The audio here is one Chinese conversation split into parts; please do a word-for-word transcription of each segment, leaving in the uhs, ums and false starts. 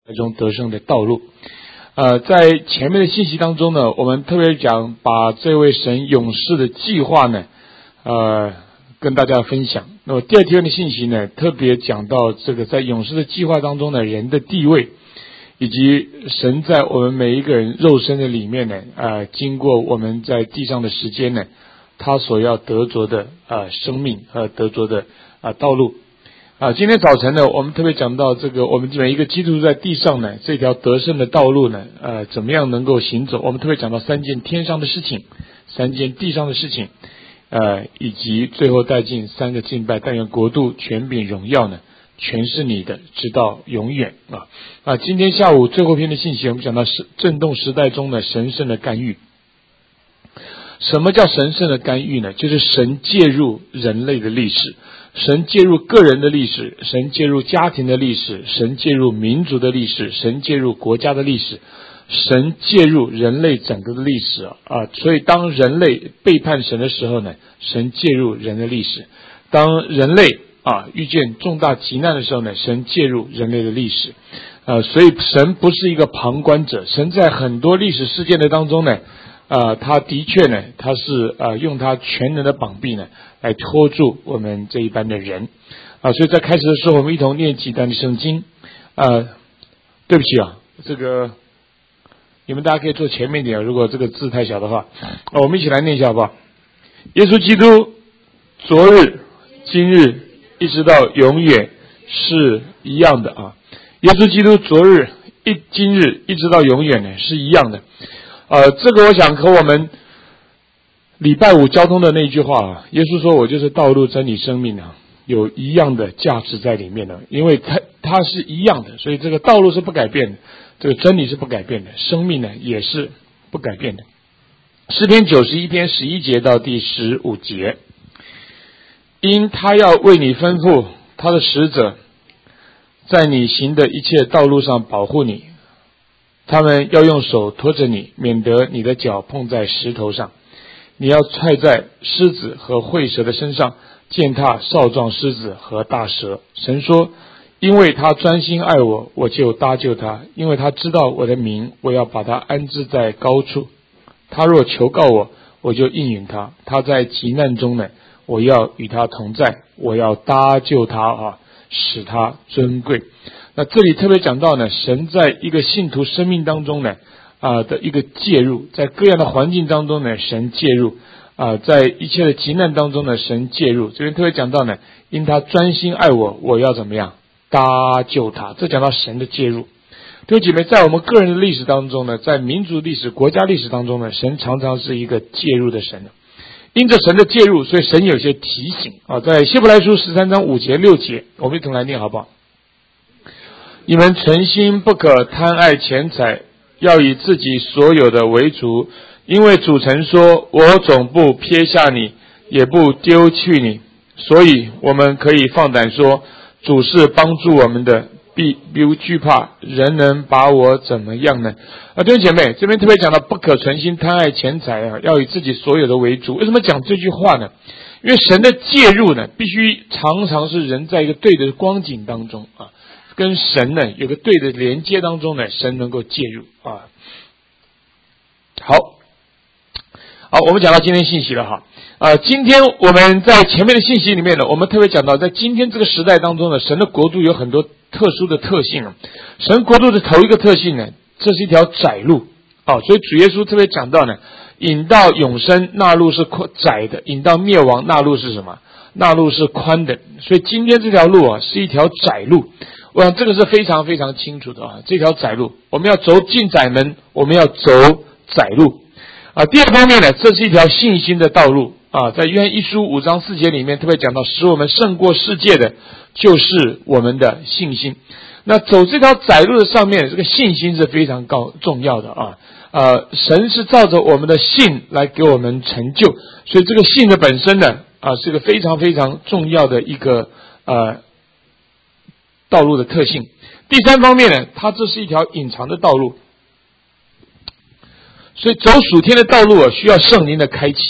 中得胜的道路。呃，在前面的信息当中呢，我们特别讲把这位神勇士的计划呢，呃，跟大家分享。那么第二天的信息呢，特别讲到这个在勇士的计划当中呢，人的地位，以及神在我们每一个人肉身的里面呢，呃，经过我们在地上的时间呢，他所要得着的呃生命和得着的啊、呃、道路。啊，今天早晨呢，我们特别讲到这个，我们每一个基督徒在地上呢，这条得胜的道路呢，呃，怎么样能够行走？我们特别讲到三件天上的事情，三件地上的事情，呃，以及最后带进三个敬拜，但愿国度、权柄、荣耀呢，全是你的，直到永远啊！啊，今天下午最后篇的信息，我们讲到是震动时代中的神圣的干预。什么叫神圣的干预呢？就是神介入人类的历史。神介入个人的历史，神介入家庭的历史，神介入民族的历史，神介入国家的历史，神介入人类整个的历史啊！所以当人类背叛神的时候呢，神介入人的历史；当人类啊遇见重大急难的时候呢，神介入人类的历史。呃，所以神不是一个旁观者，神在很多历史事件的当中呢。呃，他的确呢，他是呃用他全能的膀臂呢，来拖住我们这一般的人啊、呃。所以在开始的时候，我们一同念几段的圣经。呃，对不起啊，这个你们大家可以坐前面一点，如果这个字太小的话，呃、我们一起来念一下好不好？耶稣基督昨日、今日一直到永远是一样的啊。耶稣基督昨日、一今日一直到永远呢是一样的。呃，这个我想和我们礼拜五交通的那句话啊，耶稣说我就是道路真理生命啊，有一样的价值在里面的，因为它它是一样的，所以这个道路是不改变的，这个真理是不改变的，生命呢也是不改变的。诗篇九十一篇十一节到第十五节，因他要为你吩咐他的使者，在你行的一切道路上保护你。他们要用手托着你，免得你的脚碰在石头上。你要踹在狮子和虺蛇的身上，践踏少壮狮子和大蛇。神说，因为他专心爱我，我就搭救他，因为他知道我的名，我要把他安置在高处。他若求告我，我就应允他。他在急难中呢，我要与他同在，我要搭救他啊，使他尊贵。那这里特别讲到呢，神在一个信徒生命当中呢，啊、呃、的一个介入，在各样的环境当中呢，神介入啊、呃，在一切的急难当中呢，神介入。这边特别讲到呢，因他专心爱我，我要怎么样搭救他？这讲到神的介入。弟兄姐妹，在我们个人的历史当中呢，在民族历史、国家历史当中呢，神常常是一个介入的神。因着神的介入，所以神有些提醒啊，在希伯来书十三章五节六节，我们一同来念好不好？你们存心不可贪爱钱财，要以自己所有的为主，因为主曾说，我总不撇下你，也不丢弃你。所以我们可以放胆说，主是帮助我们的，必不惧怕人能把我怎么样呢？啊，弟兄姐妹，这边特别讲到不可存心贪爱钱财啊，要以自己所有的为主。为什么讲这句话呢？因为神的介入呢，必须常常是人在一个对的光景当中啊，跟神呢有个对的连接当中呢，神能够介入啊。好，好，我们讲到今天信息了哈。呃，今天我们在前面的信息里面呢，我们特别讲到，在今天这个时代当中呢，神的国度有很多特殊的特性啊。神国度的头一个特性呢，这是一条窄路啊，所以主耶稣特别讲到呢，引到永生那路是窄的，引到灭亡那路是什么？那路是宽的。所以今天这条路啊，是一条窄路。我想这个是非常非常清楚的啊，这条窄路，我们要走进窄门，我们要走窄路啊。第二方面呢，这是一条信心的道路啊，在约翰一书五章四节里面特别讲到，使我们胜过世界的就是我们的信心。那走这条窄路的上面，这个信心是非常高重要的啊。呃，神是照着我们的信来给我们成就，所以这个信的本身呢，啊，是个非常非常重要的一个呃道路的特性。第三方面呢，它这是一条隐藏的道路，所以走属天的道路啊，需要圣灵的开启。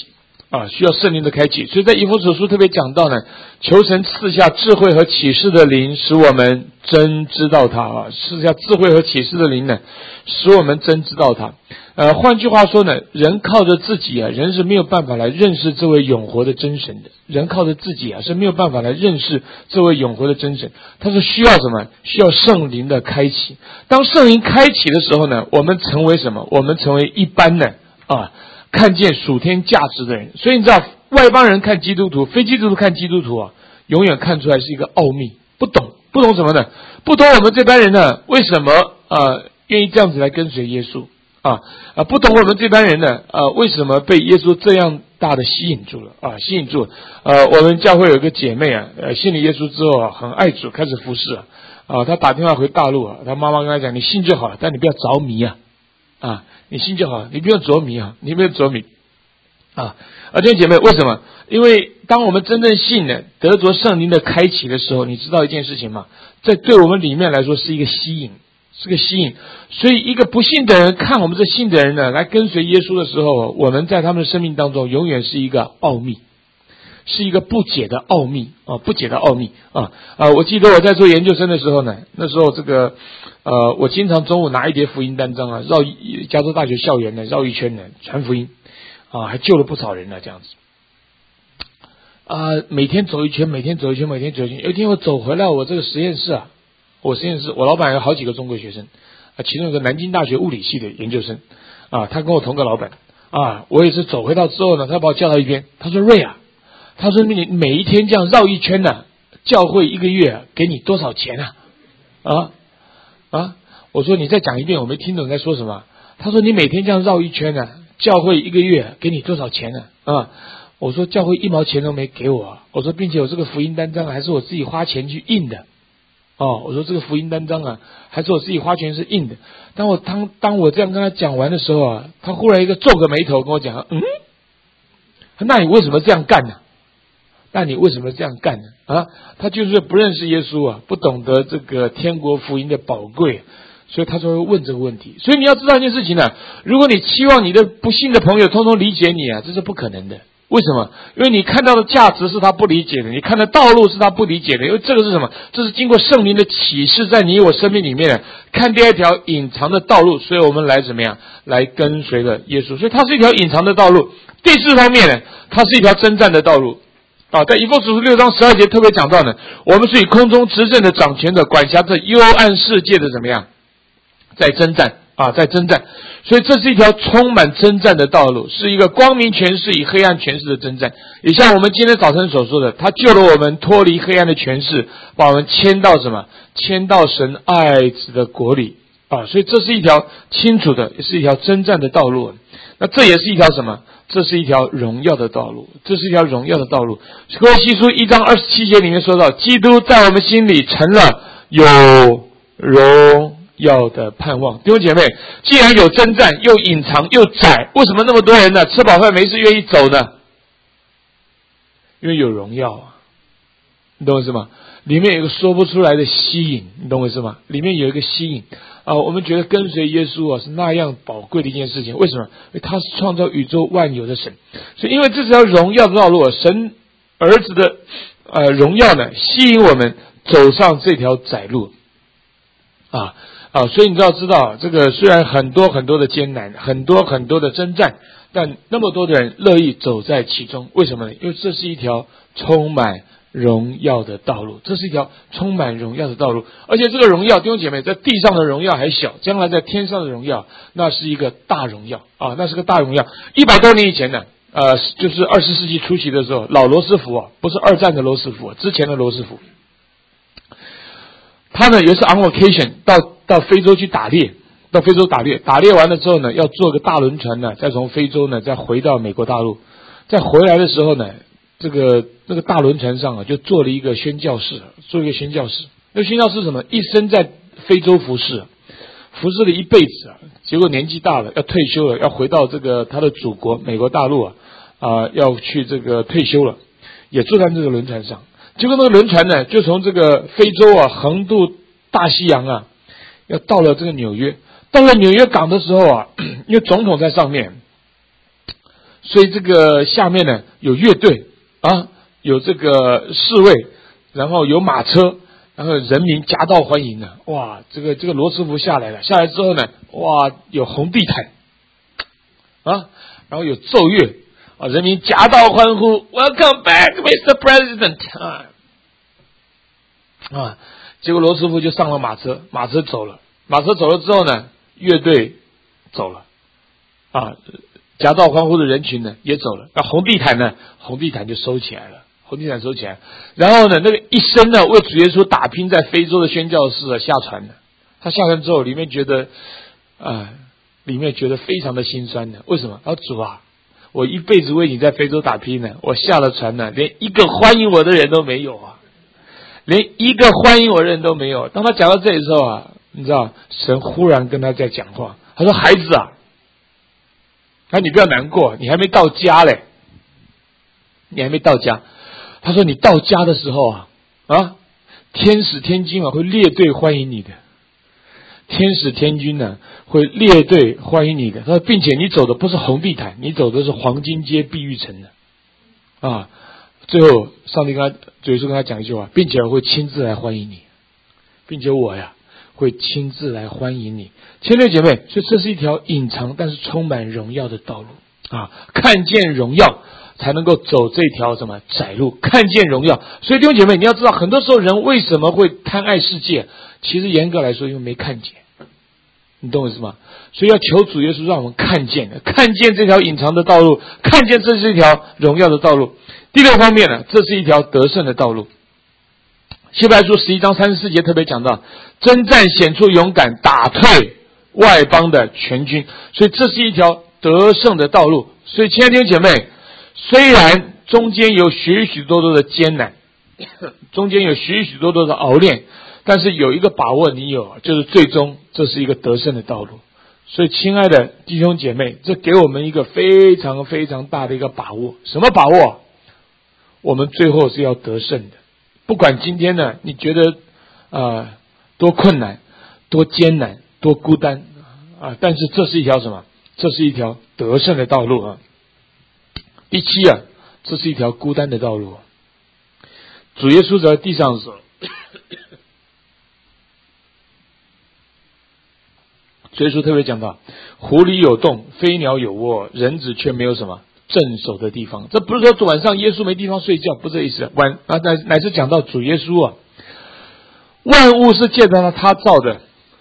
啊，需要圣灵的开启。所以在以弗所书特别讲到呢，求神赐下智慧和启示的灵，使我们真知道他啊，赐下智慧和启示的灵呢，使我们真知道他。呃，换句话说呢，人靠着自己啊，人是没有办法来认识这位永活的真神的。人靠着自己啊，是没有办法来认识这位永活的真神。他是需要什么？需要圣灵的开启。当圣灵开启的时候呢，我们成为什么？我们成为一般的啊。看见属天价值的人。所以你知道外邦人看基督徒，非基督徒看基督徒啊，永远看出来是一个奥秘，不懂不懂什么呢？不懂我们这班人呢为什么呃愿意这样子来跟随耶稣啊啊不懂我们这班人呢呃为什么被耶稣这样大的吸引住了啊吸引住了呃我们教会有一个姐妹啊呃信了耶稣之后啊很爱主，开始服侍啊啊她打电话回大陆啊，她妈妈跟她讲，你信就好了，但你不要着迷啊啊你信就好，你不要着迷啊，你不要着迷啊！啊，弟兄姐妹，为什么？因为当我们真正信呢，得着圣灵的开启的时候，你知道一件事情吗？在对我们里面来说是一个吸引，是个吸引。所以，一个不信的人看我们这信的人呢，来跟随耶稣的时候，我们在他们的生命当中永远是一个奥秘，是一个不解的奥秘啊，不解的奥秘啊啊！我记得我在做研究生的时候呢，那时候这个。呃，我经常中午拿一叠福音单张啊，绕加州大学校园呢绕一圈呢传福音，啊，还救了不少人呢，这样子。啊，每天走一圈，每天走一圈，每天走一圈。有一天我走回来我这个实验室啊，我实验室我老板有好几个中国学生，啊，其中有个南京大学物理系的研究生，啊，他跟我同个老板，啊，我也是走回到之后呢，他把我叫到一边，他说瑞啊，他说你每一天这样绕一圈呢，教会一个月给你多少钱啊？啊？啊！我说你再讲一遍，我没听懂你在说什么。他说你每天这样绕一圈呢、啊，教会一个月给你多少钱呢、啊？啊！我说教会一毛钱都没给我。我说并且我这个福音单张还是我自己花钱去印的。哦，我说这个福音单张啊，还是我自己花钱是印的。当我当当我这样跟他讲完的时候啊，他忽然一个皱个眉头跟我讲，嗯，那你为什么这样干呢？那你为什么这样干呢？啊，他就是不认识耶稣啊，不懂得这个天国福音的宝贵，所以他才会问这个问题。所以你要知道一件事情呢、啊，如果你期望你的不信的朋友通通理解你啊，这是不可能的。为什么？因为你看到的价值是他不理解的，你看的道路是他不理解的。因为这个是什么？这是经过圣灵的启示在你我生命里面的，看见一条隐藏的道路，所以我们来怎么样？来跟随了耶稣。所以它是一条隐藏的道路。第四方面呢，它是一条征战的道路。啊，在以弗所书六章十二节特别讲到呢，我们是以空中执政的掌权的管辖着幽暗世界的怎么样，在征战啊，在征战，所以这是一条充满征战的道路，是一个光明权势与黑暗权势的征战。也像我们今天早晨所说的，他救了我们脱离黑暗的权势，把我们迁到什么？迁到神爱子的国里啊，所以这是一条清楚的，也是一条征战的道路。那这也是一条什么？这是一条荣耀的道路，这是一条荣耀的道路。哥罗西书一章二十七节里面说到，基督在我们心里成了有荣耀的盼望。弟兄姐妹，既然有征战，又隐藏又窄，为什么那么多人呢？吃饱饭没事愿意走呢？因为有荣耀啊，你懂我意思吗？里面有一个说不出来的吸引，你懂我意思吗？里面有一个吸引啊，我们觉得跟随耶稣啊是那样宝贵的一件事情。为什么？因为他是创造宇宙万有的神，所以因为这条荣耀的道路，神儿子的呃荣耀呢，吸引我们走上这条窄路啊啊！所以你知道知道，这个虽然很多很多的艰难，很多很多的征战，但那么多的人乐意走在其中。为什么呢？因为这是一条充满荣耀的道路，这是一条充满荣耀的道路，而且这个荣耀，弟兄姐妹，在地上的荣耀还小，将来在天上的荣耀，那是一个大荣耀啊，那是个大荣耀。一百多年以前呢，呃，就是二十世纪初期的时候，老罗斯福啊，不是二战的罗斯福、啊，之前的罗斯福，他呢有一次 on vacation 到到非洲去打猎，到非洲打猎，打猎完了之后呢，要坐个大轮船呢，再从非洲呢再回到美国大陆，再回来的时候呢。这个那个大轮船上啊，就做了一个宣教士，做一个宣教士。那宣教士什么？一生在非洲服侍，服侍了一辈子啊，结果年纪大了，要退休了，要回到这个他的祖国美国大陆啊，啊、呃，要去这个退休了，也坐在这个轮船上。结果那个轮船呢，就从这个非洲啊横渡大西洋啊，要到了这个纽约。到了纽约港的时候啊，因为总统在上面。 所以这个下面呢有乐队啊，有这个侍卫，然后有马车，然后人民夹道欢迎呢。哇，这个这个罗斯福下来了，下来之后呢，哇，有红地毯啊，然后有奏乐啊，人民夹道欢呼 ，Welcome back, Mister President 啊啊！结果罗斯福就上了马车，马车走了，马车走了之后呢，乐队走了啊。夹道欢呼的人群呢也走了，那红地毯呢？红地毯就收起来了，红地毯收起来。然后呢，那个一生呢为主耶稣打拼在非洲的宣教士啊下船了。他下船之后，里面觉得啊、呃，里面觉得非常的心酸的。为什么？啊，主啊，我一辈子为你在非洲打拼呢，我下了船呢，连一个欢迎我的人都没有啊，连一个欢迎我的人都没有。当他讲到这里的时候啊，你知道，神忽然跟他在讲话，他说：“孩子啊。”他说你不要难过，你还没到家嘞，你还没到家。他说你到家的时候啊，啊，天使天君啊会列队欢迎你的，天使天君呢会列队欢迎你的。他说，并且你走的不是红地毯，你走的是黄金街碧玉城的啊。最后，上帝跟他主耶稣跟他讲一句话，并且我会亲自来欢迎你，并且我呀会亲自来欢迎你。亲爱的姐妹，所以这是一条隐藏但是充满荣耀的道路啊！看见荣耀才能够走这条什么窄路，看见荣耀。所以弟兄姐妹，你要知道，很多时候人为什么会贪爱世界？其实严格来说，因为没看见。你懂我意思吗？所以要求主耶稣让我们看见，看见这条隐藏的道路，看见这是一条荣耀的道路。第六方面呢，这是一条得胜的道路。希伯来书十一章三十四节特别讲到，征战显出勇敢，打退外邦的全军。所以这是一条得胜的道路。所以亲爱的弟兄姐妹，虽然中间有许许多多的艰难，中间有许许多多的熬炼，但是有一个把握你有，就是最终这是一个得胜的道路。所以亲爱的弟兄姐妹，这给我们一个非常非常大的一个把握。什么把握？我们最后是要得胜的。不管今天呢，你觉得呃多困难、多艰难、多孤单啊，但是这是一条什么？这是一条得胜的道路啊。第七啊，这是一条孤单的道路。主耶稣在地上的时候，主耶稣特别讲到，狐狸有洞，飞鸟有窝，人子却没有什么镇守的地方。这不是说晚上耶稣没地方睡觉，不是这意思。晚啊，乃乃是讲到主耶稣啊，万物是借着他他造的，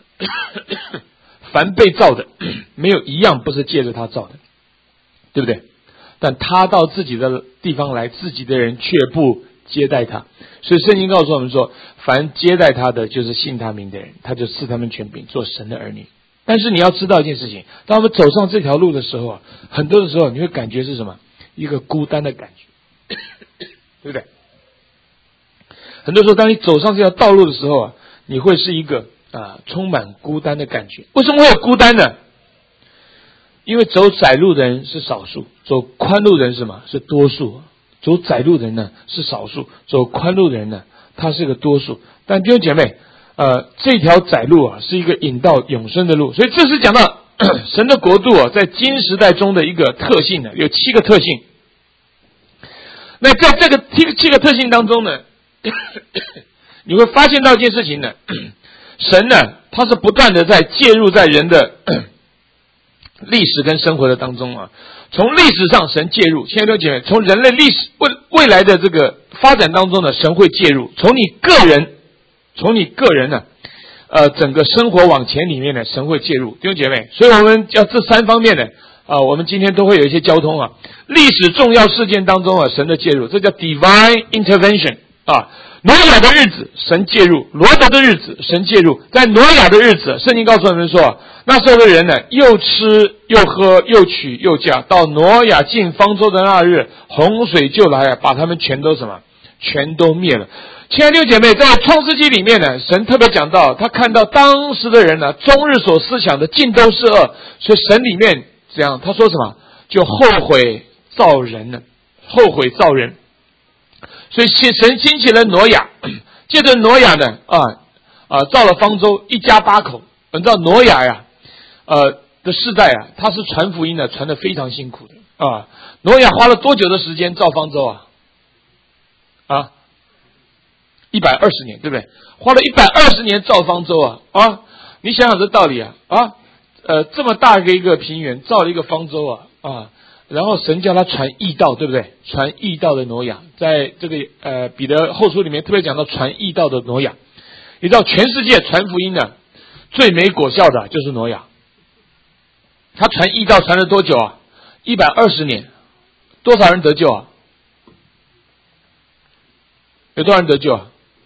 凡被造的，没有一样不是借着他造的，对不对？但他到自己的地方来，自己的人却不接待他。所以圣经告诉我们说，凡接待他的，就是信他名的人，他就赐他们权柄，做神的儿女。但是你要知道一件事情，当我们走上这条路的时候啊，很多的时候你会感觉是什么？一个孤单的感觉，对不对？很多时候当你走上这条道路的时候啊，你会是一个啊充满孤单的感觉。为什么会有孤单呢？因为走窄路的人是少数，走宽路的人是什么？是多数。走窄路的人呢是少数，走宽路的人呢他是个多数。但弟兄姐妹，呃，这条窄路啊是一个引到永生的路。所以这是讲到神的国度啊，在今时代中的一个特性呢，有七个特性。那在这个七个七个特性当中呢，你会发现到一件事情呢，神呢他是不断的在介入在人的历史跟生活的当中啊。从历史上神介入，亲爱的姐妹，从人类历史未未来的这个发展当中呢，神会介入。从你个人，从你个人呢，呃，整个生活往前里面呢，神会介入，弟兄姐妹。所以我们要这三方面呢，啊、呃，我们今天都会有一些交通啊，历史重要事件当中啊，神的介入，这叫 divine intervention 啊。挪亚的日子，神介入；罗德的日子，神介入。在挪亚的日子，圣经告诉我们说，那时候的人呢，又吃又喝，又娶又嫁。到挪亚进方舟的那日，洪水就来，把他们全都什么？全都灭了。亲爱的弟兄姐妹，在创世纪里面呢，神特别讲到，他看到当时的人呢，终日所思想的尽都是恶，所以神里面这样，他说什么？就后悔造人呢，后悔造人。所以神兴起了挪亚，借着挪亚呢，啊啊造了方舟，一家八口。你知道挪亚呀，呃的世代啊，他是传福音的，传得非常辛苦的啊。挪亚花了多久的时间造方舟啊？啊，一百二十年，对不对？花了一百二十年造方舟啊啊！你想想这道理啊啊！呃，这么大的一个平原造了一个方舟啊啊！然后神叫他传义道，对不对？传义道的挪亚，在这个呃彼得后书里面特别讲到传义道的挪亚。你知道全世界传福音的最没果效的就是挪亚，他传义道传了多久啊？一百二十年，多少人得救啊？有多少人得救啊？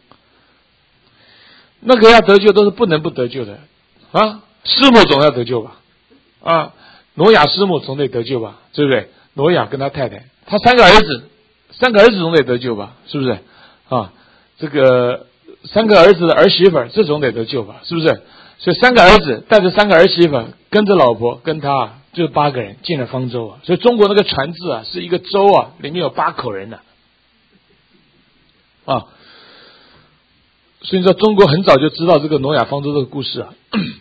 那个要得救都是不能不得救的啊！师母总要得救吧？啊，挪亚师母总得得救吧？对不对？挪亚跟他太太，他三个儿子，三个儿子总得得救吧？是不是？啊，这个三个儿子的儿媳妇，这总得得救吧？是不是？所以三个儿子带着三个儿媳妇，跟着老婆，跟他就八个人进了方舟啊。所以中国那个船字啊，是一个舟啊，里面有八口人的啊。所以你知道中国很早就知道这个挪亚方舟这个故事啊。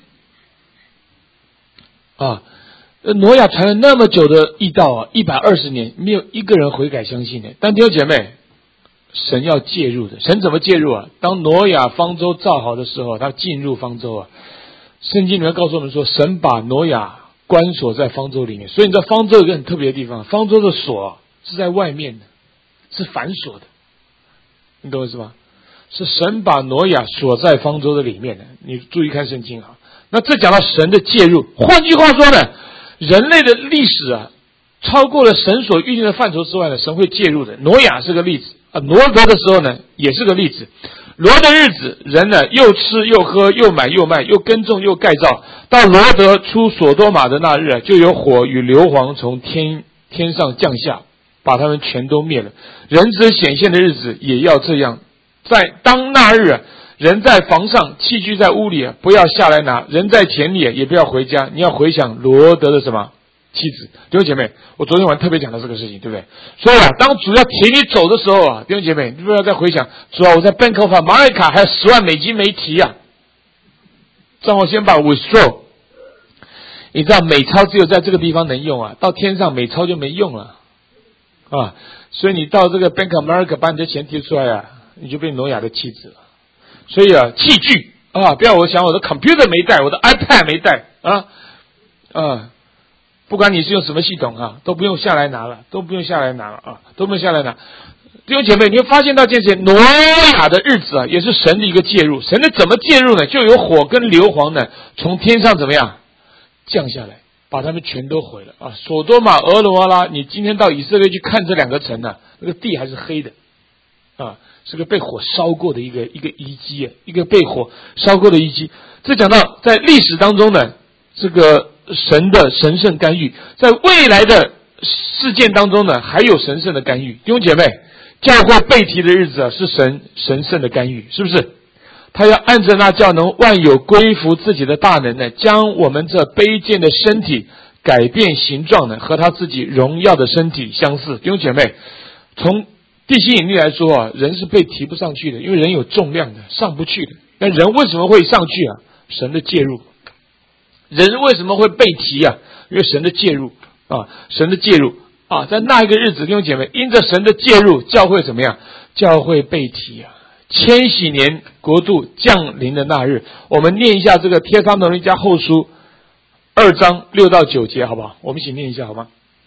啊，挪亚传了那么久的义道啊，一百二十年没有一个人悔改相信的。但弟兄姐妹，神要介入的，神怎么介入啊？当挪亚方舟造好的时候，他进入方舟啊。圣经里面告诉我们说，神把挪亚关锁在方舟里面。所以你知道方舟有一个很特别的地方，方舟的锁是在外面的，是反锁的，你懂我意思吗？是神把挪亚锁在方舟的里面的。你注意看圣经啊。那这讲到神的介入，换句话说呢，人类的历史啊，超过了神所预定的范畴之外呢，神会介入的。挪亚是个例子啊，挪德的时候呢，也是个例子。罗的日子，人呢又吃又喝，又买又卖，又耕种又盖造。到罗德出所多玛的那日啊，就有火与硫磺从天天上降下，把他们全都灭了。人子显现的日子也要这样，在当那日啊，人在房上，器具在屋里，不要下来拿；人在田里，也不要回家。你要回想罗德的什么妻子？弟兄姐妹，我昨天晚上特别讲到这个事情，对不对？所以啊，当主要提你走的时候啊，弟兄姐妹，你不要再回想，主要我在 Bank of America 还有十万美金没提啊，让我先把 withdraw。你知道美钞只有在这个地方能用啊，到天上美钞就没用了啊。所以你到这个 Bank of America 把你的钱提出来啊，你就变挪亚的妻子了。所以啊，器具啊，不要我想我的 computer 没带，我的 iPad 没带啊啊，不管你是用什么系统啊，都不用下来拿了，都不用下来拿了啊，都不用下来拿。弟兄姐妹，你会发现到这些挪亚的日子啊，也是神的一个介入。神的怎么介入呢？就有火跟硫磺呢，从天上怎么样降下来，把他们全都毁了啊！索多玛、俄罗拉，你今天到以色列去看这两个城呢、啊，那个地还是黑的啊。是个被火烧过的一个一个遗迹，一个被火烧过的遗迹。这讲到在历史当中呢，这个神的神圣干预，在未来的事件当中呢，还有神圣的干预。弟兄姐妹，教会被提的日子啊，是神神圣的干预，是不是？他要按着那叫能万有归服自己的大能呢，将我们这卑贱的身体改变形状呢，和他自己荣耀的身体相似。弟兄姐妹，从地心引力来说啊，人是被提不上去的，因为人有重量的，上不去的。那人为什么会上去啊？神的介入。人为什么会被提啊？因为神的介入啊，神的介入啊，在那一个日子，弟兄姐妹，因着神的介入，教会怎么样？教会被提啊，千禧年国度降临的那日，我们念一下这个帖撒罗尼迦后书二章六到九节，好不好？我们一起念一下，好吗？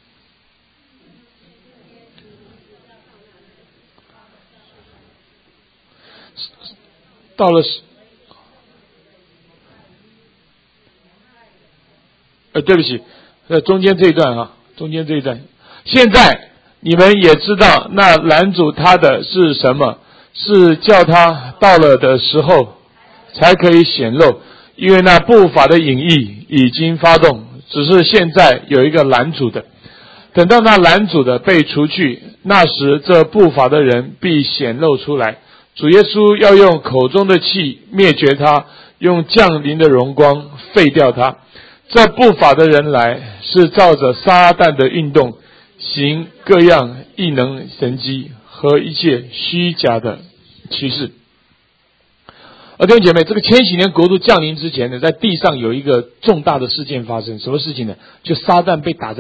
到了，呃，对不起，呃，中间这一段啊，中间这一段。现在你们也知道，那拦阻他的是什么？是叫他到了的时候才可以显露，因为那不法的隐意已经发动，只是现在有一个拦阻的。等到那拦阻的被除去，那时这不法的人必显露出来。主耶稣要用口中的气灭绝他，用降临的荣光废掉他。这不法的人来，是照着撒旦的运动，行各样异能神迹和一切虚假的奇事。而弟兄姐妹，这个千禧年国度降临之前呢，在地上有一个重大的事件发生。什么事情呢？就撒旦被打在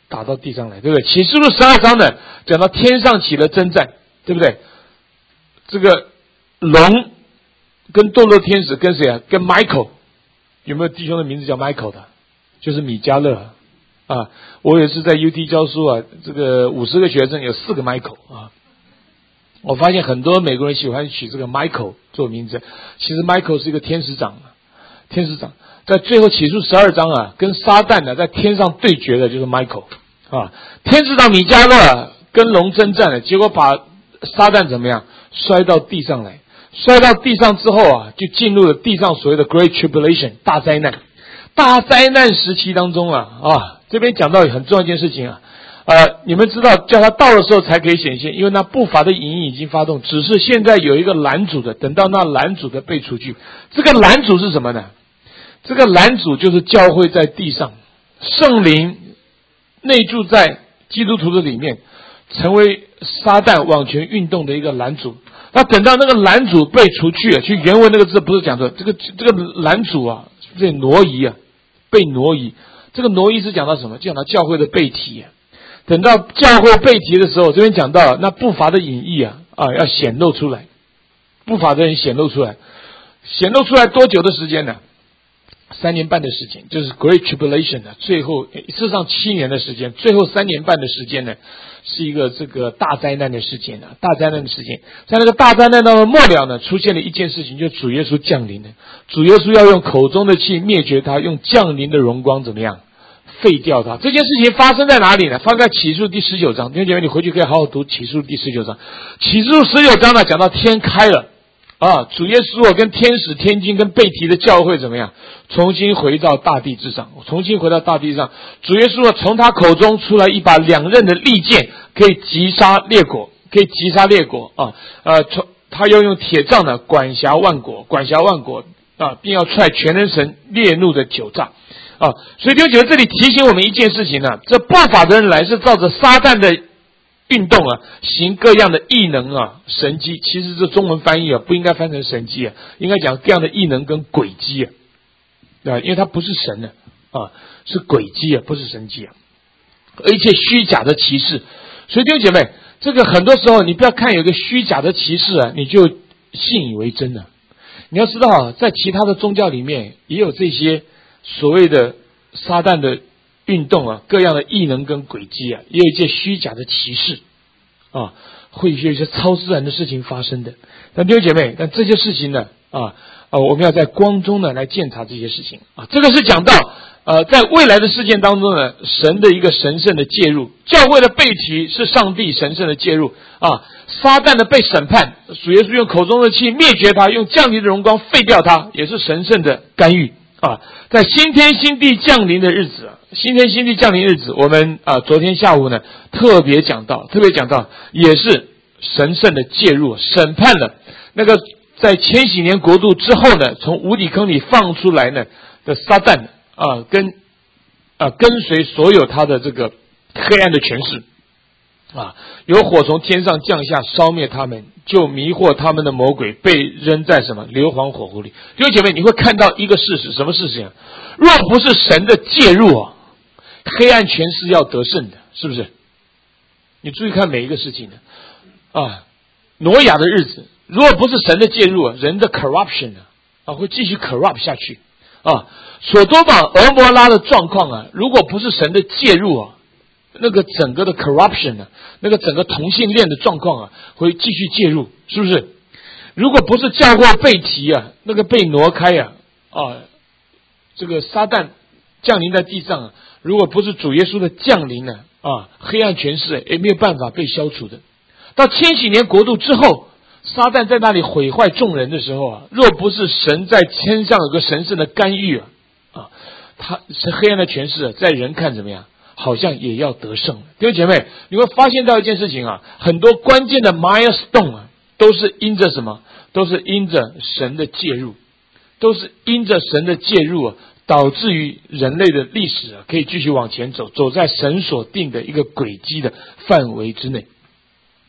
打到地上来，对不对？启示录十二章呢，讲到天上起了征战，对不对？这个龙跟堕落天使跟谁啊？跟 Michael， 有没有弟兄的名字叫 Michael 的？就是米迦勒啊。我也是在 U T 教书啊，这个五十个学生有四个 Michael 啊。我发现很多美国人喜欢取这个 Michael 做名字，其实 Michael 是一个天使长，天使长在最后启示十二章啊，跟撒旦呢在天上对决的就是 Michael 啊，天使长米迦勒跟龙征战了，结果把撒旦怎么样摔到地上来，摔到地上之后啊，就进入了地上所谓的 Great Tribulation 大灾难，大灾难时期当中啊啊，这边讲到很重要一件事情啊。呃，你们知道叫他到的时候才可以显现，因为那不法的影音已经发动，只是现在有一个拦阻的，等到那拦阻的被除去，这个拦阻是什么呢？这个拦阻就是教会在地上，圣灵内住在基督徒的里面，成为撒旦往前运动的一个拦阻。那等到那个拦阻被除去，去原文那个字不是讲说这个这个拦阻啊，被挪移啊，被挪移。这个挪移是讲到什么？讲到教会的背体啊。等到教会背题的时候，这边讲到那不法的隐逸啊啊要显露出来，不法的人显露出来，显露出来多久的时间呢？三年半的时间，就是 Great Tribulation 呢，最后事实上七年的时间，最后三年半的时间呢，是一个这个大灾难的事件啊，大灾难的事件，在那个大灾难当中末了呢，出现了一件事情，就是主耶稣降临了，主耶稣要用口中的气灭绝他，用降临的荣光怎么样？废掉它。这件事情发生在哪里呢？发生在启示录第十九章。弟兄姐妹，你回去可以好好读启示录第十九章。启示录十九章呢，讲到天开了啊，主耶稣跟天使、天君跟被提的教会怎么样？重新回到大地之上，重新回到大地上。主耶稣从他口中出来一把两刃的利剑，可以击杀列国，可以击杀列国啊。呃，从他要用铁杖呢，管辖万国，管辖万国啊，并要踹全能神烈怒的酒炸。啊，所以弟兄姐妹，这里提醒我们一件事情呢、啊，这不法的人来是照着撒旦的运动啊，行各样的异能啊、神迹。其实这中文翻译啊，不应该翻成神迹啊，应该讲各样的异能跟诡计啊，对吧？因为它不是神呢 啊, 啊，是诡计啊，不是神迹啊，而一切虚假的奇事。所以弟兄姐妹，这个很多时候你不要看有一个虚假的奇事啊，你就信以为真了。你要知道啊，在其他的宗教里面也有这些。所谓的撒旦的运动啊，各样的异能跟诡计啊，也有一些虚假的奇事啊，会有一些超自然的事情发生的。但弟兄姐妹，但这些事情呢，啊啊，我们要在光中呢来鉴察这些事情啊。这个是讲到呃，在未来的事件当中呢，神的一个神圣的介入，教会的背题是上帝神圣的介入啊。撒旦的被审判，主耶稣用口中的气灭绝他，用降临的荣光废掉他，也是神圣的干预。啊，在新天新地降临的日子，新天新地降临日子，我们啊昨天下午呢特别讲到，特别讲到，也是神圣的介入，审判了那个在千禧年国度之后呢，从无底坑里放出来呢的撒旦啊，跟啊跟随所有他的这个黑暗的权势啊，有火从天上降下，烧灭他们。就迷惑他们的魔鬼被扔在什么硫磺火湖里。弟兄姐妹，你会看到一个事实，什么事情？若不是神的介入啊，黑暗权势要得胜的，是不是？你注意看每一个事情呢啊，挪亚的日子，如果不是神的介入啊，人的 corruption 啊啊会继续 corrupt 下去啊。所多玛、俄摩拉的状况啊，如果不是神的介入啊。那个整个的 corruption 啊，那个整个同性恋的状况啊，会继续介入，是不是？如果不是教会被提啊，那个被挪开啊，啊，这个撒旦降临在地上啊，如果不是主耶稣的降临呢，啊，黑暗权势也没有办法被消除的。到千禧年国度之后，撒旦在那里毁坏众人的时候啊，若不是神在天上有个神圣的干预啊，啊，他是黑暗的权势啊，在人看怎么样？好像也要得胜。弟兄姐妹，你会发现到一件事情啊，很多关键的 milestone 啊，都是因着什么？都是因着神的介入，都是因着神的介入啊，导致于人类的历史啊，可以继续往前走，走在神所定的一个轨迹的范围之内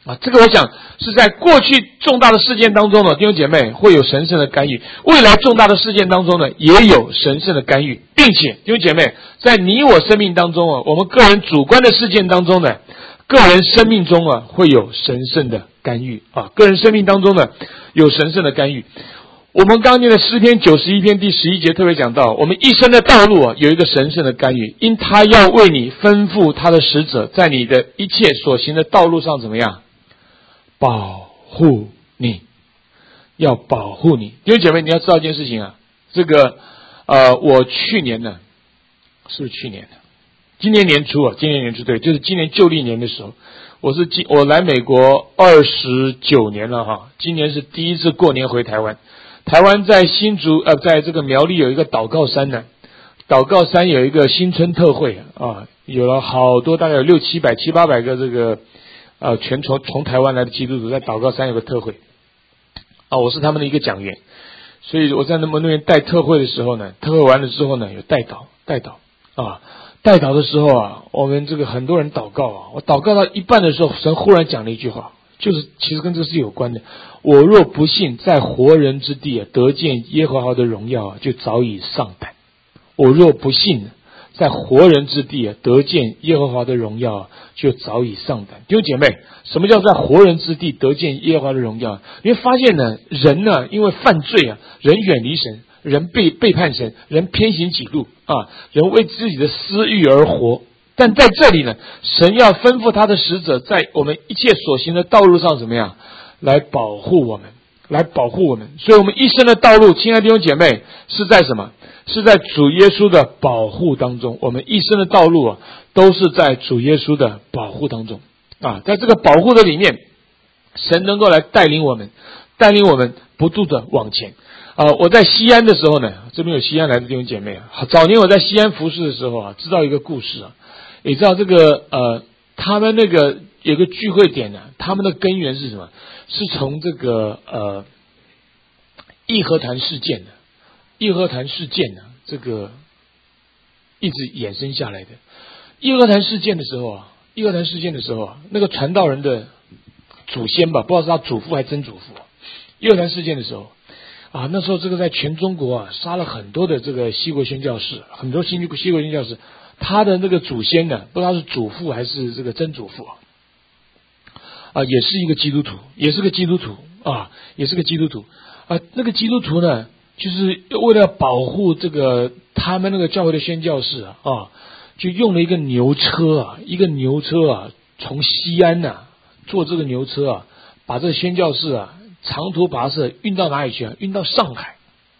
啊，这个我想是在过去重大的事件当中呢，弟兄姐妹会有神圣的干预；未来重大的事件当中呢，也有神圣的干预，并且弟兄姐妹在你我生命当中啊，我们个人主观的事件当中呢，个人生命中啊会有神圣的干预啊，个人生命当中呢有神圣的干预。我们刚念的诗篇九十一篇第十一节特别讲到，我们一生的道路啊有一个神圣的干预，因他要为你吩咐他的使者，在你的一切所行的道路上怎么样？保护你，要保护你。弟兄姐妹，你要知道一件事情啊，这个呃，我去年呢，是不是去年呢？今年年初啊，今年年初对，就是今年旧历年的时候，我是今我来美国二十九年了哈，今年是第一次过年回台湾。台湾在新竹呃，在这个苗栗有一个祷告山呢，祷告山有一个新春特会啊，有了好多大概有六七百七八百个这个呃全从从台湾来的基督徒在祷告山有个特会啊，我是他们的一个讲员，所以我在那么那边带特会的时候呢，特会完了之后呢，有带祷带祷啊，带祷的时候啊，我们这个很多人祷告啊，我祷告到一半的时候，神忽然讲了一句话，就是其实跟这个是有关的。我若不信在活人之地啊得见耶和华的荣耀啊，就早已丧胆。我若不信在活人之地啊得见耶和华的荣耀啊，就早已丧胆。弟兄姐妹，什么叫在活人之地得见耶和华的荣耀？你会发现呢，人呢因为犯罪啊，人远离神，人背背叛神，人偏行己路啊，人为自己的私欲而活。但在这里呢，神要吩咐他的使者，在我们一切所行的道路上怎么样？来保护我们，来保护我们。所以我们一生的道路，亲爱的弟兄姐妹，是在什么？是在主耶稣的保护当中。我们一生的道路啊，都是在主耶稣的保护当中啊。在这个保护的里面，神能够来带领我们，带领我们不住的往前啊。我在西安的时候呢，这边有西安来的弟兄姐妹啊。早年我在西安服侍的时候啊，知道一个故事啊，也知道这个呃，他们那个有个聚会点呢、啊，他们的根源是什么？是从这个呃义和团事件的，义和团事件呢、啊，这个一直衍生下来的。义和团事件的时候啊，义和团事件的时候啊，那个传道人的祖先吧，不知道是他祖父还是曾祖父、啊。义和团事件的时候啊，那时候这个在全中国啊杀了很多的这个西国宣教士，很多西西国宣教士，他的那个祖先呢，不知道是祖父还是这个曾祖父啊。啊，也是一个基督徒，也是个基督徒啊，也是个基督徒啊。那个基督徒呢，就是为了保护这个他们那个教会的宣教士啊，啊就用了一个牛车啊，一个牛车啊，从西安呐、啊、坐这个牛车啊，把这个宣教士啊长途跋涉运到哪里去啊？运到上海。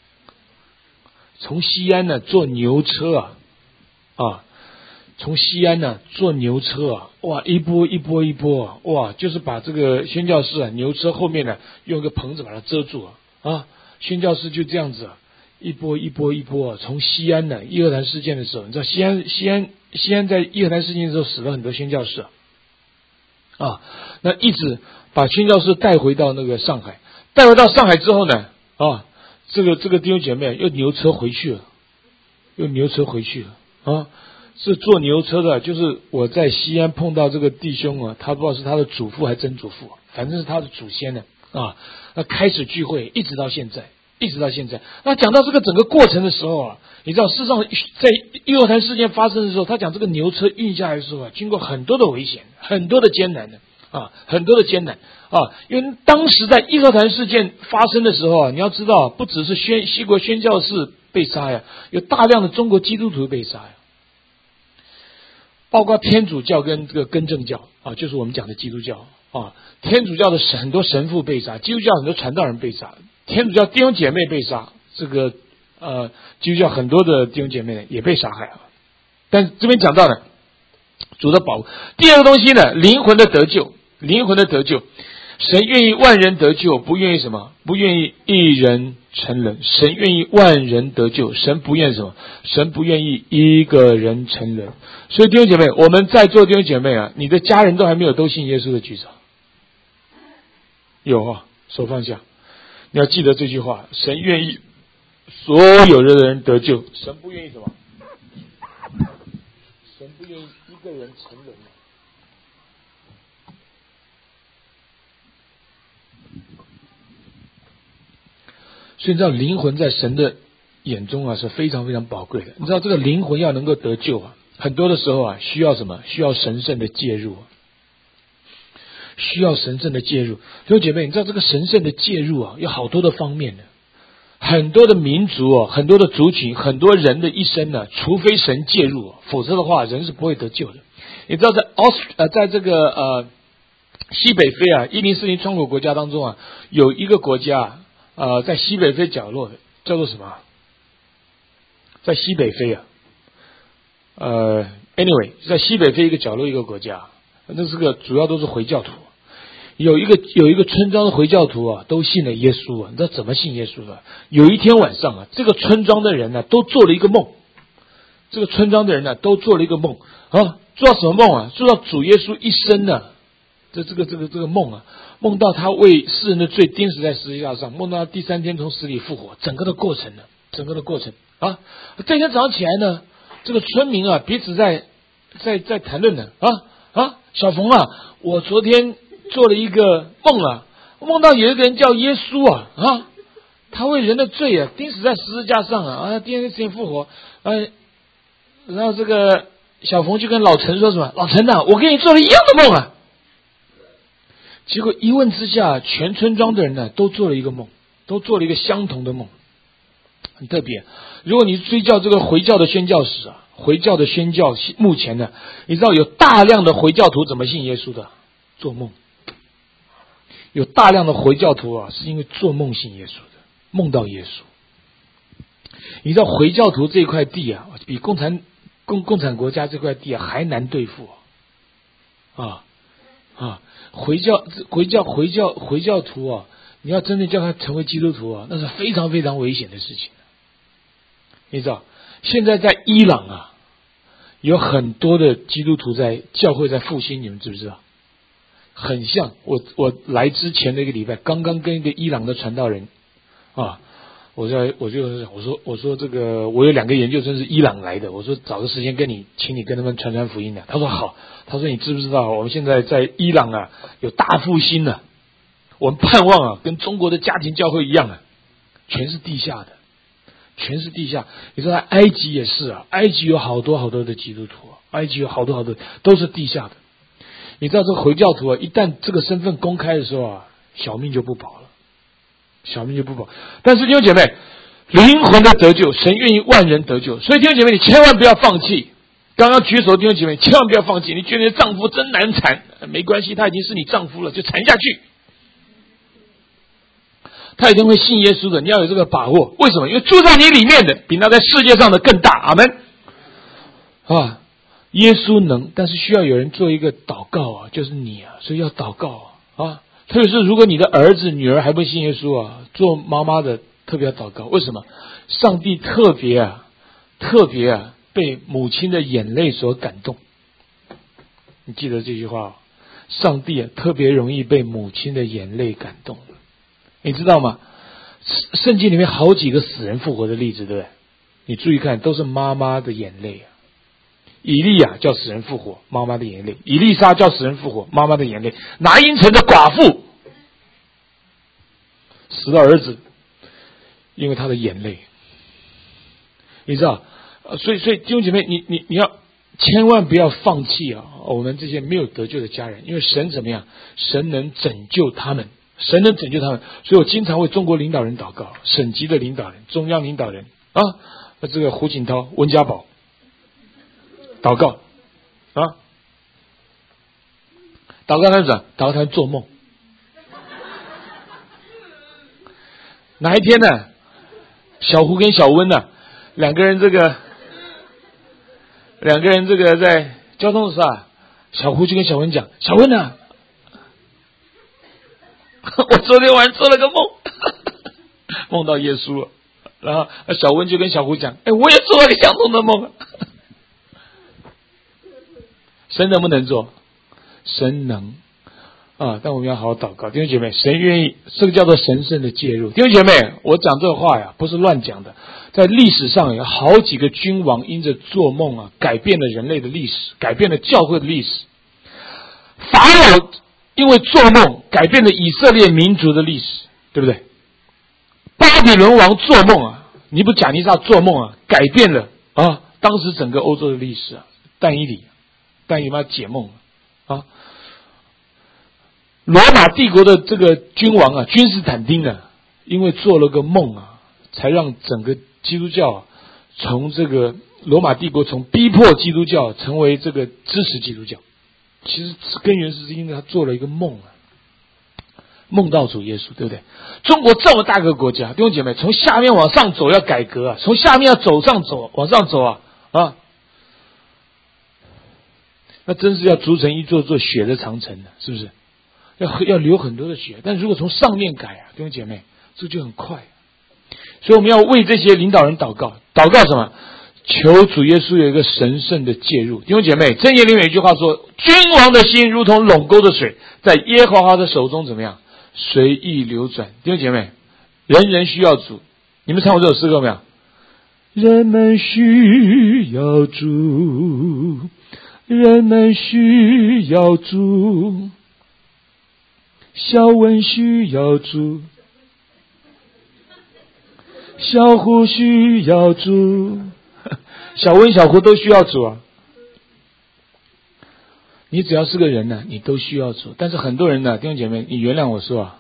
从西安呢坐牛车啊啊。从西安呢、啊、坐牛车啊，哇，一波一波一波啊，哇，就是把这个宣教士啊牛车后面呢用个棚子把它遮住啊，啊，宣教士就这样子啊，一波一波一波啊，从西安呢义和团事件的时候，你知道西安西安西安在义和团事件的时候死了很多宣教士啊，啊，那一直把宣教士带回到那个上海，带回到上海之后呢，啊，这个这个弟兄姐妹又牛车回去了，又牛车回去了啊。是坐牛车的，就是我在西安碰到这个弟兄啊，他不知道是他的祖父还是曾祖父，反正是他的祖先呢啊。那开始聚会，一直到现在，一直到现在。那讲到这个整个过程的时候啊，你知道，事实上在义和团事件发生的时候，他讲这个牛车运下来的时候啊，经过很多的危险，很多的艰难的啊，很多的艰难啊。因为当时在义和团事件发生的时候啊，你要知道，不只是宣西国宣教士被杀呀，有大量的中国基督徒被杀呀。包括天主教跟这个更正教啊，就是我们讲的基督教啊。天主教的很多神父被杀，基督教很多传道人被杀，天主教弟兄姐妹被杀，这个呃基督教很多的弟兄姐妹呢也被杀害啊。但这边讲到了主的保护。第二个东西呢，灵魂的得救，灵魂的得救。神愿意万人得救，不愿意什么？不愿意一人成人。神愿意万人得救，神不愿什么？神不愿意一个人成人。所以弟兄姐妹，我们在座弟兄姐妹啊，你的家人都还没有都信耶稣的举手。有啊，手放下。你要记得这句话：神愿意所有的人得救，神不愿意什么？神不愿意一个人成人。 所以你知道灵魂在神的眼中啊是非常非常宝贵的。你知道这个灵魂要能够得救啊，很多的时候啊需要什么？需要神圣的介入，需要神圣的介入。弟兄姐妹，你知道这个神圣的介入啊有好多的方面的。很多的民族哦，很多的族群，很多人的一生呢，除非神介入，否则的话人是不会得救的。你知道在奥斯呃，在这个呃西北非啊一零四零创国国家当中啊，有一个国家呃在西北非角落的叫做什么？在西北非啊，呃 ，anyway， 在西北非一个角落一个国家，那是个主要都是回教徒。有一个有一个村庄的回教徒啊，都信了耶稣啊。你知道怎么信耶稣的？有一天晚上啊，这个村庄的人呢、啊，都做了一个梦。这个村庄的人呢、啊，都做了一个梦啊，做到什么梦啊？做到主耶稣一生呢、啊，这这个这个这个梦啊，梦到他为世人的罪钉死在十字架上，梦到他第三天从死里复活，整个的过程呢，整个的过程啊。这天早上起来呢，这个村民啊，彼此在在在谈论呢啊啊，小冯啊，我昨天做了一个梦啊，梦到有一个人叫耶稣啊啊，他为人的罪啊钉死在十字架上啊啊，第二天复活，呃，然后这个小冯就跟老陈说什么？老陈呐、啊，我跟你做了一样的梦啊。结果一问之下，全村庄的人呢都做了一个梦，都做了一个相同的梦，很特别。如果你追究这个回教的宣教史啊，回教的宣教目前呢，你知道有大量的回教徒怎么信耶稣的？做梦。有大量的回教徒啊，是因为做梦信耶稣的，梦到耶稣。你知道回教徒这块地啊，比共产共共产国家这块地啊还难对付啊啊！回教回教回教回教徒啊，你要真的叫他成为基督徒啊，那是非常非常危险的事情。你知道，现在在伊朗啊，有很多的基督徒在教会在复兴，你们知不知道？很像我我来之前的一个礼拜，刚刚跟一个伊朗的传道人啊，我在我就我说我说这个我有两个研究生是伊朗来的，我说找个时间跟你，请你跟他们传传福音的。他说好，他说你知不知道我们现在在伊朗啊有大复兴呢、啊？我们盼望啊跟中国的家庭教会一样啊，全是地下的，全是地下。你知道埃及也是啊，埃及有好多好多的基督徒、啊，埃及有好多好多都是地下的。你知道这个回教徒啊，一旦这个身份公开的时候啊，小命就不保了，小命就不保。但是弟兄姐妹，灵魂的得救，神愿意万人得救，所以弟兄姐妹，你千万不要放弃。刚刚举手的弟兄姐妹，千万不要放弃。你觉得你的丈夫真难缠，没关系，他已经是你丈夫了，就缠下去。他一定会信耶稣的，你要有这个把握。为什么？因为住在你里面的，比那在世界上的更大。阿门啊！耶稣能，但是需要有人做一个祷告啊，就是你啊，所以要祷告啊啊！特别是如果你的儿子、女儿还不信耶稣啊，做妈妈的特别要祷告。为什么？上帝特别啊，特别啊，被母亲的眼泪所感动。你记得这句话、啊，上帝啊，特别容易被母亲的眼泪感动。你知道吗？圣经里面好几个死人复活的例子，对不对？你注意看，都是妈妈的眼泪啊。以利亚叫死人复活，妈妈的眼泪；以利沙叫死人复活，妈妈的眼泪；拿因城的寡妇死了儿子，因为他的眼泪。你知道，所以所以弟兄姐妹，你你你要千万不要放弃啊！我们这些没有得救的家人，因为神怎么样？神能拯救他们，神能拯救他们。所以我经常为中国领导人祷告，省级的领导人、中央领导人啊，这个胡锦涛、温家宝。祷告啊，祷告他怎？祷告他做梦。哪一天呢？小胡跟小温呢、啊，两个人这个，两个人这个在交通的时候啊，小胡就跟小温讲：“小温啊，我昨天晚上做了个梦，梦到耶稣了。”然后小温就跟小胡讲：“哎，我也做了个相同的梦。”神能不能做？神能啊！但我们要好好祷告，弟兄姐妹，神愿意，这个叫做神圣的介入。弟兄姐妹，我讲这话呀，不是乱讲的。在历史上有好几个君王因着做梦啊，改变了人类的历史，改变了教会的历史。法老因为做梦改变了以色列民族的历史，对不对？ 巴比伦王做梦啊，尼布甲尼撒做梦啊，改变了啊当时整个欧洲的历史啊。但以理，但以理嘛解梦啊。罗马帝国的这个君王啊，君士坦丁啊，因为做了个梦啊，才让整个基督教啊，从这个罗马帝国从逼迫基督教成为这个支持基督教。其实根源是因为他做了一个梦啊，梦到主耶稣，对不对？中国这么大个国家，弟兄姐妹，从下面往上走要改革啊，从下面要走上走，往上走啊啊，那真是要筑成一座座血的长城的，是不是？要要流很多的血，但如果从上面改啊，弟兄姐妹，这就很快。所以我们要为这些领导人祷告，祷告什么？求主耶稣有一个神圣的介入。弟兄姐妹，箴言里面有一句话说：君王的心如同垄沟的水，在耶和华的手中怎么样？随意流转。弟兄姐妹，人人需要主。你们唱过这首诗歌没有？人们需要主，人们需要主，小文需要主，小胡需要主，小文小胡都需要主啊。你只要是个人呢、啊，你都需要主。但是很多人呢、啊，弟兄姐妹，你原谅我说啊，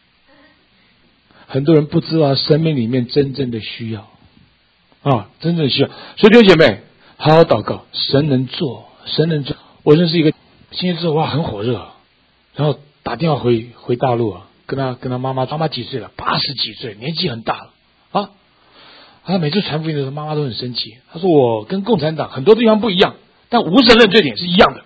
很多人不知道生命里面真正的需要啊，真正的需要。所以弟兄姐妹，好好祷告，神能做，神能做。我认识一个星期之后哇，很火热，然后打电话回回大陆啊，跟他跟他妈妈，妈妈几岁了？八十几岁，年纪很大了啊。他每次传福音的时候，妈妈都很生气。他说我跟共产党很多地方不一样，但无神论这点是一样的。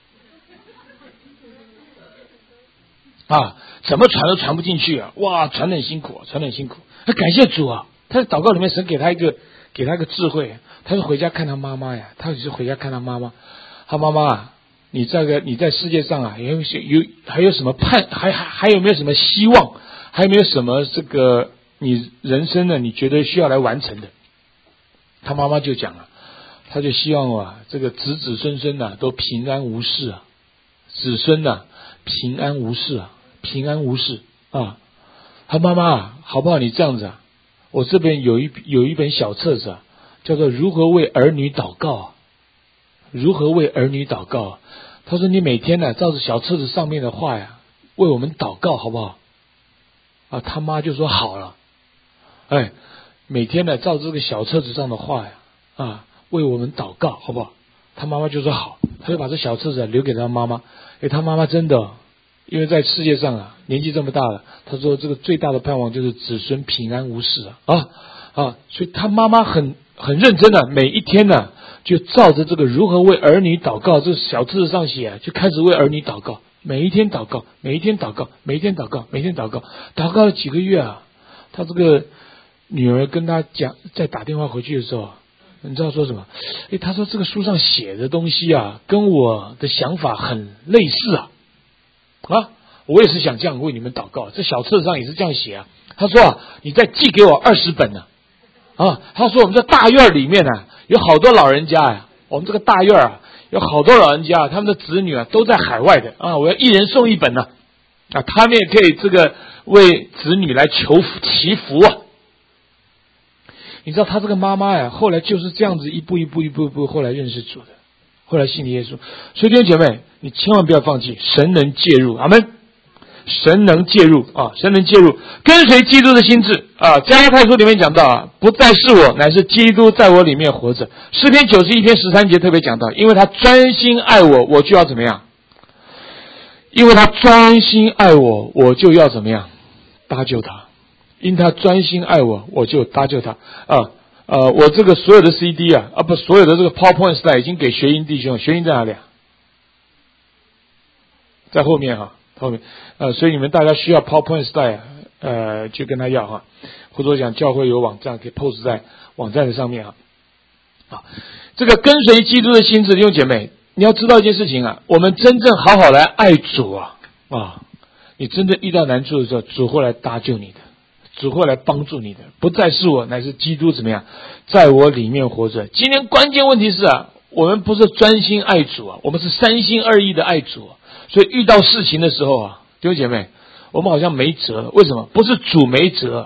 啊，怎么传都传不进去啊！哇，传得很辛苦啊，传得很辛苦。他感谢主啊，他在祷告里面，神给他一个，给他一个智慧。他是回家看他妈妈呀，他只是回家看他妈妈。他妈妈啊，你这个你在世界上啊，有有还有什么盼，还还还有没有什么希望？还有没有什么这个你人生呢？你觉得需要来完成的？他妈妈就讲了，他就希望啊，这个子子孙孙啊都平安无事啊，子孙呐、啊、平安无事啊。平安无事啊！他妈妈啊，好不好？你这样子啊，我这边有一有一本小册子啊，叫做《如何为儿女祷告》啊，如何为儿女祷告啊？他说你每天呢、啊，照着小册子上面的话呀，为我们祷告，好不好？啊，他妈就说好了，哎，每天呢，照这个小册子上的话呀，啊，为我们祷告，好不好？他妈妈就说好，他就把这小册子、啊、留给他妈妈。哎，他妈妈真的。因为在世界上啊，年纪这么大了，他说这个最大的盼望就是子孙平安无事啊啊啊！所以他妈妈很很认真的、啊，每一天呢、啊，就照着这个如何为儿女祷告，这小册子上写、啊，就开始为儿女祷告，每一天祷告，每一天祷告，每一天祷告，每天祷告，祷告了几个月啊，他这个女儿跟他讲，在打电话回去的时候，你知道说什么？诶，他说这个书上写的东西啊，跟我的想法很类似啊。啊，我也是想这样为你们祷告。这小册子上也是这样写啊。他说啊，你再寄给我二十本呢、啊。啊，他说我们这大院里面呢、啊，有好多老人家呀、啊。我们这个大院啊，有好多老人家，他们的子女啊都在海外的啊。我要一人送一本呢、啊。啊，他们也可以这个为子女来求祈福啊。你知道他这个妈妈呀，后来就是这样子一步一步一步一步后来认识主的。后来信耶稣，所以弟兄姐妹，你千万不要放弃，神能介入，阿们。神能介入啊，神能介入，跟随基督的心志啊。加拉太书里面讲到啊，不再是我，乃是基督在我里面活着。诗篇九十一篇十三节特别讲到，因为他专心爱我，我就要怎么样？因为他专心爱我，我就要怎么样？搭救他。因他专心爱我，我就搭救他啊。呃，我这个所有的 C D 啊，啊不，所有的这个 PowerPoint slide 已经给学英弟兄，学英在哪里啊？在后面哈、啊，后面。呃，所以你们大家需要 PowerPoint slide， 呃，就跟他要哈，或者讲教会有网站可以 post 在网站的上面啊。好，这个跟随基督的心志，弟兄姐妹，你要知道一件事情啊，我们真正好好来爱主啊啊，你真正遇到难处的时候，主会来搭救你的。主会来帮助你的，不再是我，乃是基督怎么样，在我里面活着。今天关键问题是啊，我们不是专心爱主啊，我们是三心二意的爱主、啊，所以遇到事情的时候啊，弟兄姐妹，我们好像没辙了。为什么？不是主没辙，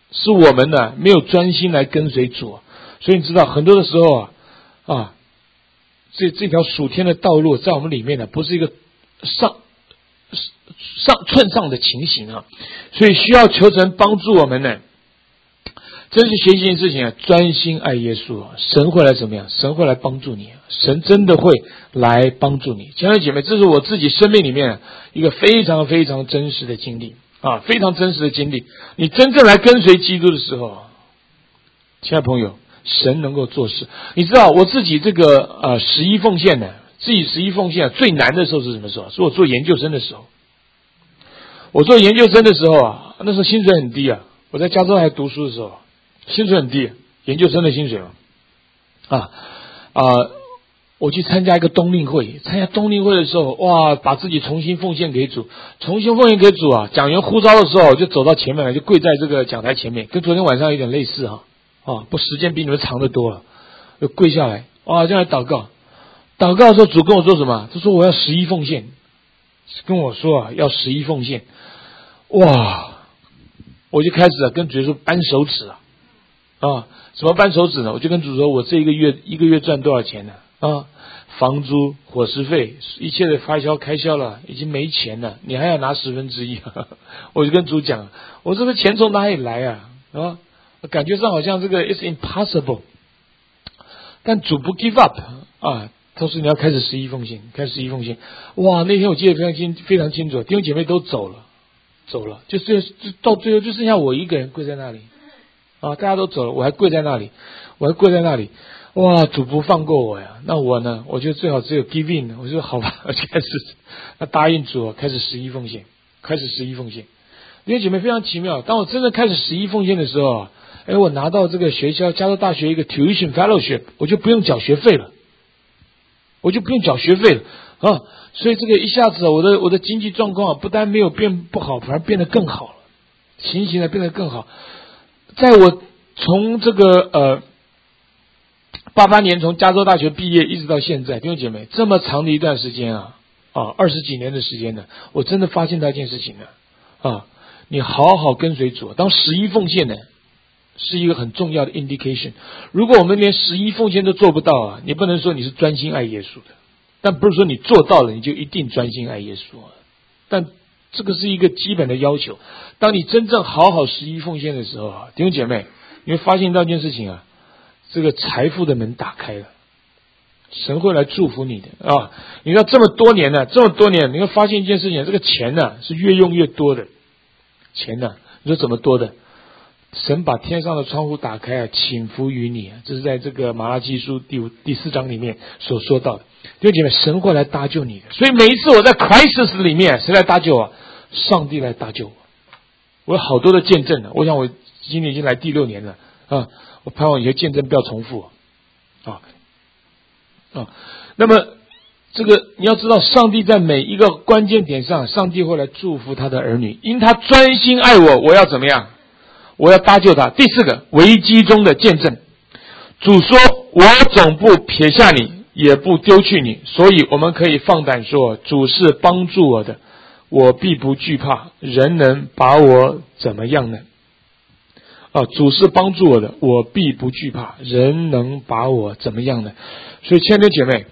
是我们呢没有专心来跟随主，所以你知道很多的时候啊啊，这这条属天的道路在我们里面呢，不是一个上上寸上的情形啊，所以需要求神帮助我们呢。真是学习一件事情啊，专心爱耶稣啊，神会来怎么样？神会来帮助你，神真的会来帮助你。亲爱的姐妹，这是我自己生命里面一个非常非常真实的经历啊，非常真实的经历。你真正来跟随基督的时候，亲爱的朋友，神能够做事。你知道我自己这个呃十一奉献呢，自己十一奉献最难的时候是什么时候？是我做研究生的时候。我做研究生的时候啊，那时候薪水很低啊，我在加州还读书的时候。薪水很低，研究生的薪水嘛，啊啊！我去参加一个冬令会，参加冬令会的时候，哇，把自己重新奉献给主，重新奉献给主啊！讲员呼召的时候，就走到前面来，就跪在这个讲台前面，跟昨天晚上有点类似哈，啊，不，时间比你们长得多了，就跪下来，哇，这样来祷告，祷告的时候，主跟我说什么？他说我要十一奉献，跟我说啊，要十一奉献，哇，我就开始啊，跟主说扳手指啊。啊，什么扳手指呢？我就跟主说，我这一个月一个月赚多少钱呢？啊，房租、伙食费，一切的发销开销了，已经没钱了，你还要拿十分之一。我就跟主讲，我这个钱从哪里来啊？啊，感觉上好像这个 is impossible， 但主不 give up 啊，他说你要开始十一奉献，开始十一奉献。哇，那天我记得非常清非常清楚，弟兄姐妹都走了，走了，就最就到最后就剩下我一个人跪在那里。啊！大家都走了，我还跪在那里，我还跪在那里，哇！主不放过我呀！那我呢？我觉得最好只有 give in。我就说好吧，我就开始，那答应主，开始十一奉献，开始十一奉献。弟兄姐妹非常奇妙，当我真正开始十一奉献的时候啊，哎，我拿到这个学校加州大学一个 tuition fellowship， 我就不用缴学费了，我就不用缴学费了啊！所以这个一下子，我的我的经济状况不但没有变不好，反而变得更好了，情形呢变得更好。在我从这个呃八八年从加州大学毕业一直到现在，弟兄姐妹这么长的一段时间啊啊二十几年的时间呢，我真的发现到一件事情呢啊，你好好跟随主，当十一奉献呢是一个很重要的 indication。如果我们连十一奉献都做不到啊，你不能说你是专心爱耶稣的，但不是说你做到了你就一定专心爱耶稣啊，但这个是一个基本的要求。当你真正好好十一奉献的时候啊，弟兄姐妹，你会发现到一件事情啊，这个财富的门打开了，神会来祝福你的啊！你看这么多年呢，这么多年，你会发现一件事情，这个钱呢是越用越多的，钱呢，你说怎么多的？神把天上的窗户打开啊，倾福于你啊！这是在这个马拉基书第五第四章里面所说到的。弟兄姐妹，神会来搭救你的。所以每一次我在 crisis 里面，谁来搭救我？上帝来搭救我。我有好多的见证了，我想我今年已经来第六年了啊！我盼望以后见证不要重复啊啊！那么这个你要知道，上帝在每一个关键点上，上帝会来祝福他的儿女，因他专心爱我，我要怎么样？我要搭救他。第四个，危机中的见证。主说，我总不撇下你，也不丢弃你，所以我们可以放胆说，主是帮助我的，我必不惧怕，人能把我怎么样呢？啊，主是帮助我的，我必不惧怕，人能把我怎么样呢？所以亲爱的姐妹，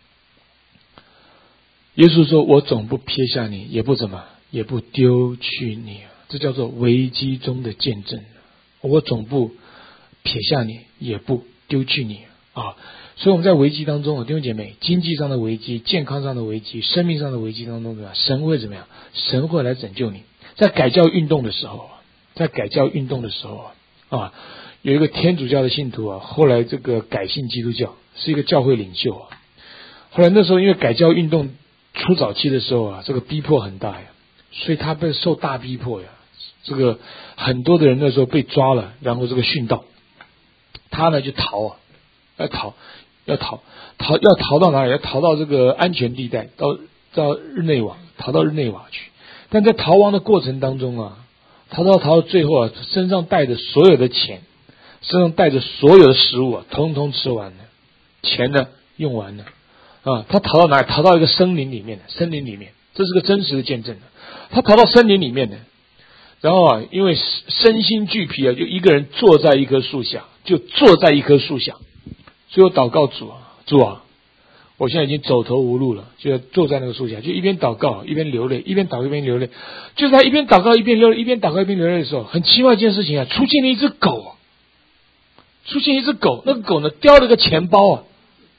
耶稣说，我总不撇下你，也不怎么，也不丢弃你。这叫做危机中的见证。我总不撇下你，也不丢弃你啊！所以我们在危机当中，弟兄姐妹，经济上的危机、健康上的危机、生命上的危机当中，神会怎么样？神会来拯救你。在改教运动的时候，在改教运动的时候啊，有一个天主教的信徒啊，后来这个改信基督教，是一个教会领袖啊。后来那时候因为改教运动初早期的时候啊，这个逼迫很大呀，所以他被受大逼迫呀。这个很多的人那时候被抓了，然后这个殉道，他呢就逃啊，要逃，要逃，逃要逃到哪里？要逃到这个安全地带，到到日内瓦，逃到日内瓦去。但在逃亡的过程当中啊，逃到逃到最后啊，身上带着所有的钱，身上带着所有的食物啊，通通吃完了，钱呢用完了啊。他逃到哪里？逃到一个森林里面，森林里面，这是个真实的见证。他逃到森林里面呢。 然后啊，因为身心俱疲啊，就一个人坐在一棵树下，就坐在一棵树下。最后祷告主啊，主啊，我现在已经走投无路了，就坐在那个树下，就一边祷告一边流泪，一边祷告一边流泪。就在一边祷告一边流泪，一边祷告一边流泪的时候，很奇怪一件事情啊，出现了一只狗，出现一只狗，那个狗呢叼了个钱包啊，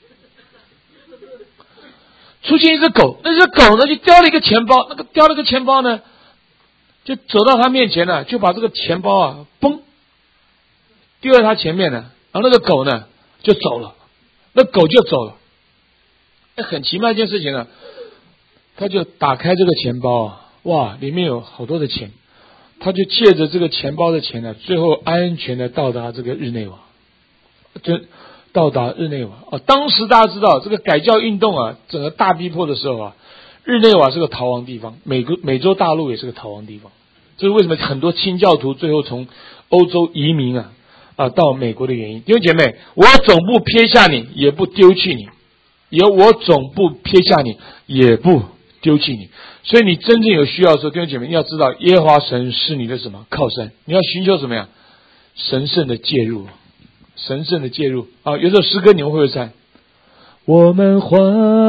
出现一只狗，那只狗呢就叼了一个钱包，那个叼了个钱包呢，就走到他面前呢，就把这个钱包啊，嘣，丢在他前面呢，然后那个狗呢就走了，那狗就走了。很奇妙一件事情呢，他就打开这个钱包啊，哇，里面有好多的钱，他就借着这个钱包的钱呢，最后安全的到达这个日内瓦，就到达日内瓦啊。当时大家知道这个改教运动啊，整个大逼迫的时候啊，日内瓦是个逃亡地方，美国美洲大陆也是个逃亡地方，这是为什么很多清教徒最后从欧洲移民啊啊到美国的原因。弟兄姐妹，我总不撇下你，也不丢弃你。也我总不撇下你，也不丢弃你。所以你真正有需要的时候，弟兄姐妹，你要知道耶和华神是你的什么靠山，你要寻求什么呀？神圣的介入，神圣的介入啊！有首诗歌你们会不会唱？我们欢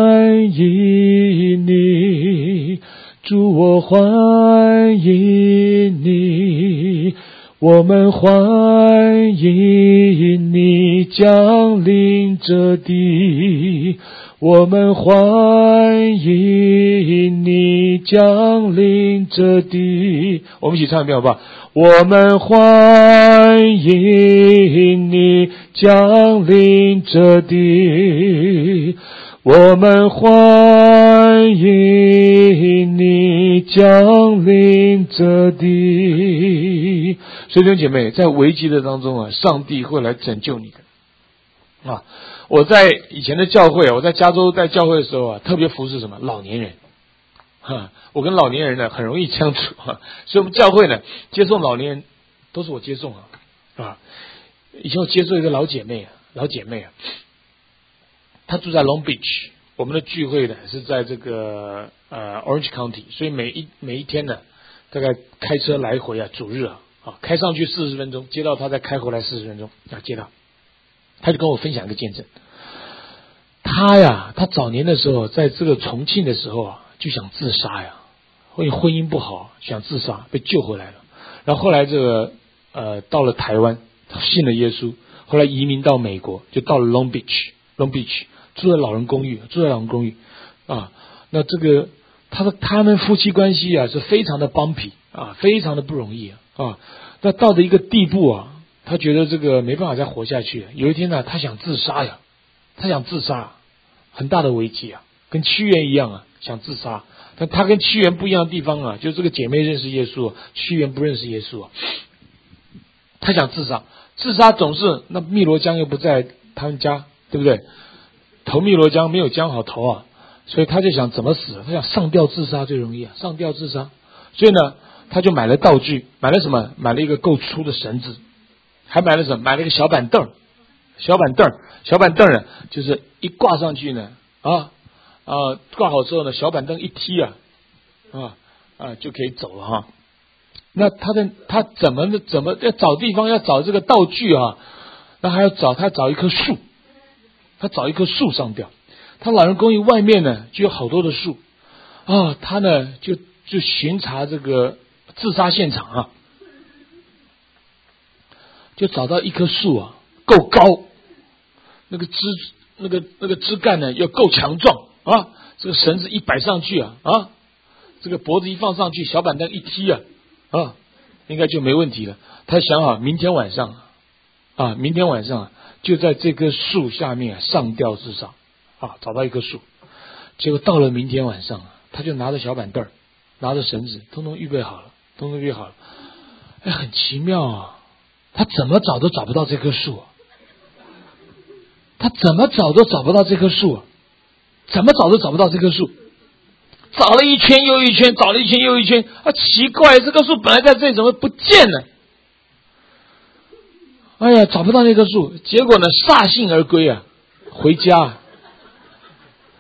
迎你，主，我欢迎你，我们欢迎你降临这地，我们欢迎你降临这地。我们一起唱一遍好不好？我们欢迎你降临这地，我们欢迎你降临这地。所以弟兄姐妹，在危机的当中啊，上帝会来拯救你的啊！我在以前的教会，我在加州在教会的时候啊，特别服侍什么老年人，哈，我跟老年人呢很容易相处哈，所以我们教会呢接送老年人都是我接送啊啊！以前我接送一个老姐妹啊，老姐妹啊，她住在 Long Beach， 我们的聚会呢是在这个呃 Orange County， 所以每一每一天呢，大概开车来回啊，主日啊，啊开上去四十分钟，接到她再开回来四十分钟啊，接到。他就跟我分享一个见证，他呀，他早年的时候，在这个重庆的时候啊，就想自杀呀，因为婚姻不好，想自杀，被救回来了。然后后来这个呃，到了台湾，他信了耶稣，后来移民到美国，就到了 Long Beach，Long Beach 住在老人公寓，住在老人公寓啊。那这个他的他们夫妻关系啊，是非常的 bumpy 啊，非常的不容易啊。啊那到了一个地步啊。他觉得这个没办法再活下去，有一天呢，他想自杀呀，他想自杀，很大的危机啊，跟屈原一样啊，想自杀。但他跟屈原不一样的地方啊，就是这个姐妹认识耶稣，屈原不认识耶稣啊。他想自杀，自杀总是那汨罗江又不在他们家，对不对？投汨罗江没有江好投啊，所以他就想怎么死？他想上吊自杀最容易啊，上吊自杀。所以呢，他就买了道具，买了什么？买了一个够粗的绳子。还买了什么？买了一个小板凳，小板凳，小板凳呢，就是一挂上去呢，啊啊，挂好之后呢，小板凳一踢啊，啊啊，就可以走了哈。那他的他怎么怎么要找地方要找这个道具啊？那还要找他找一棵树，他找一棵树上吊。他老人公寓外面呢就有好多的树啊，他呢就就巡查这个自杀现场啊。就找到一棵树啊，够高，那个枝那个那个枝干呢要够强壮啊，这个绳子一摆上去啊啊，这个脖子一放上去，小板凳一踢啊啊，应该就没问题了。他想好明天晚上啊，明天晚上就在这棵树下面上吊自杀啊，找到一棵树。结果到了明天晚上，他就拿着小板凳，拿着绳子，通通预备好了，通通预备好了。哎，很奇妙啊。他怎么找都找不到这棵树啊！他怎么找都找不到这棵树啊！怎么找都找不到这棵树，找了一圈又一圈，找了一圈又一圈啊！奇怪，这棵树本来在这里，怎么不见了？哎呀，找不到那棵树，结果呢，歃兴而归啊！回家，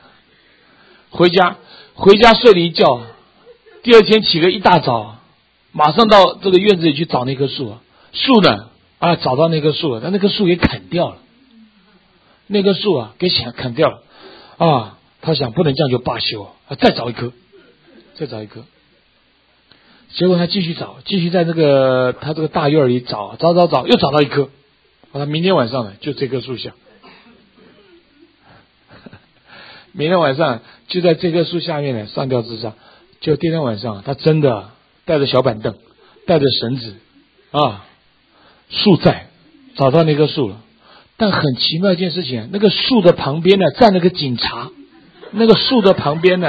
回家，回家睡了一觉，第二天起了一大早， 马上到这个院子里去找那棵树啊，树呢啊找到那棵树了，但那棵树给砍掉了，那棵树啊给砍砍掉了啊，他想不能这样就罢休啊，再找一棵，再找一棵。结果他继续找，继续在这个他这个大院里找，找找找，又找到一棵。他明天晚上呢，就这棵树下，明天晚上就在这棵树下面呢上吊自杀。就第二天晚上，他真的带着小板凳，带着绳子啊，树在找到那棵树了。但很奇妙一件事情，那个树的旁边呢站了个警察，那个树的旁边呢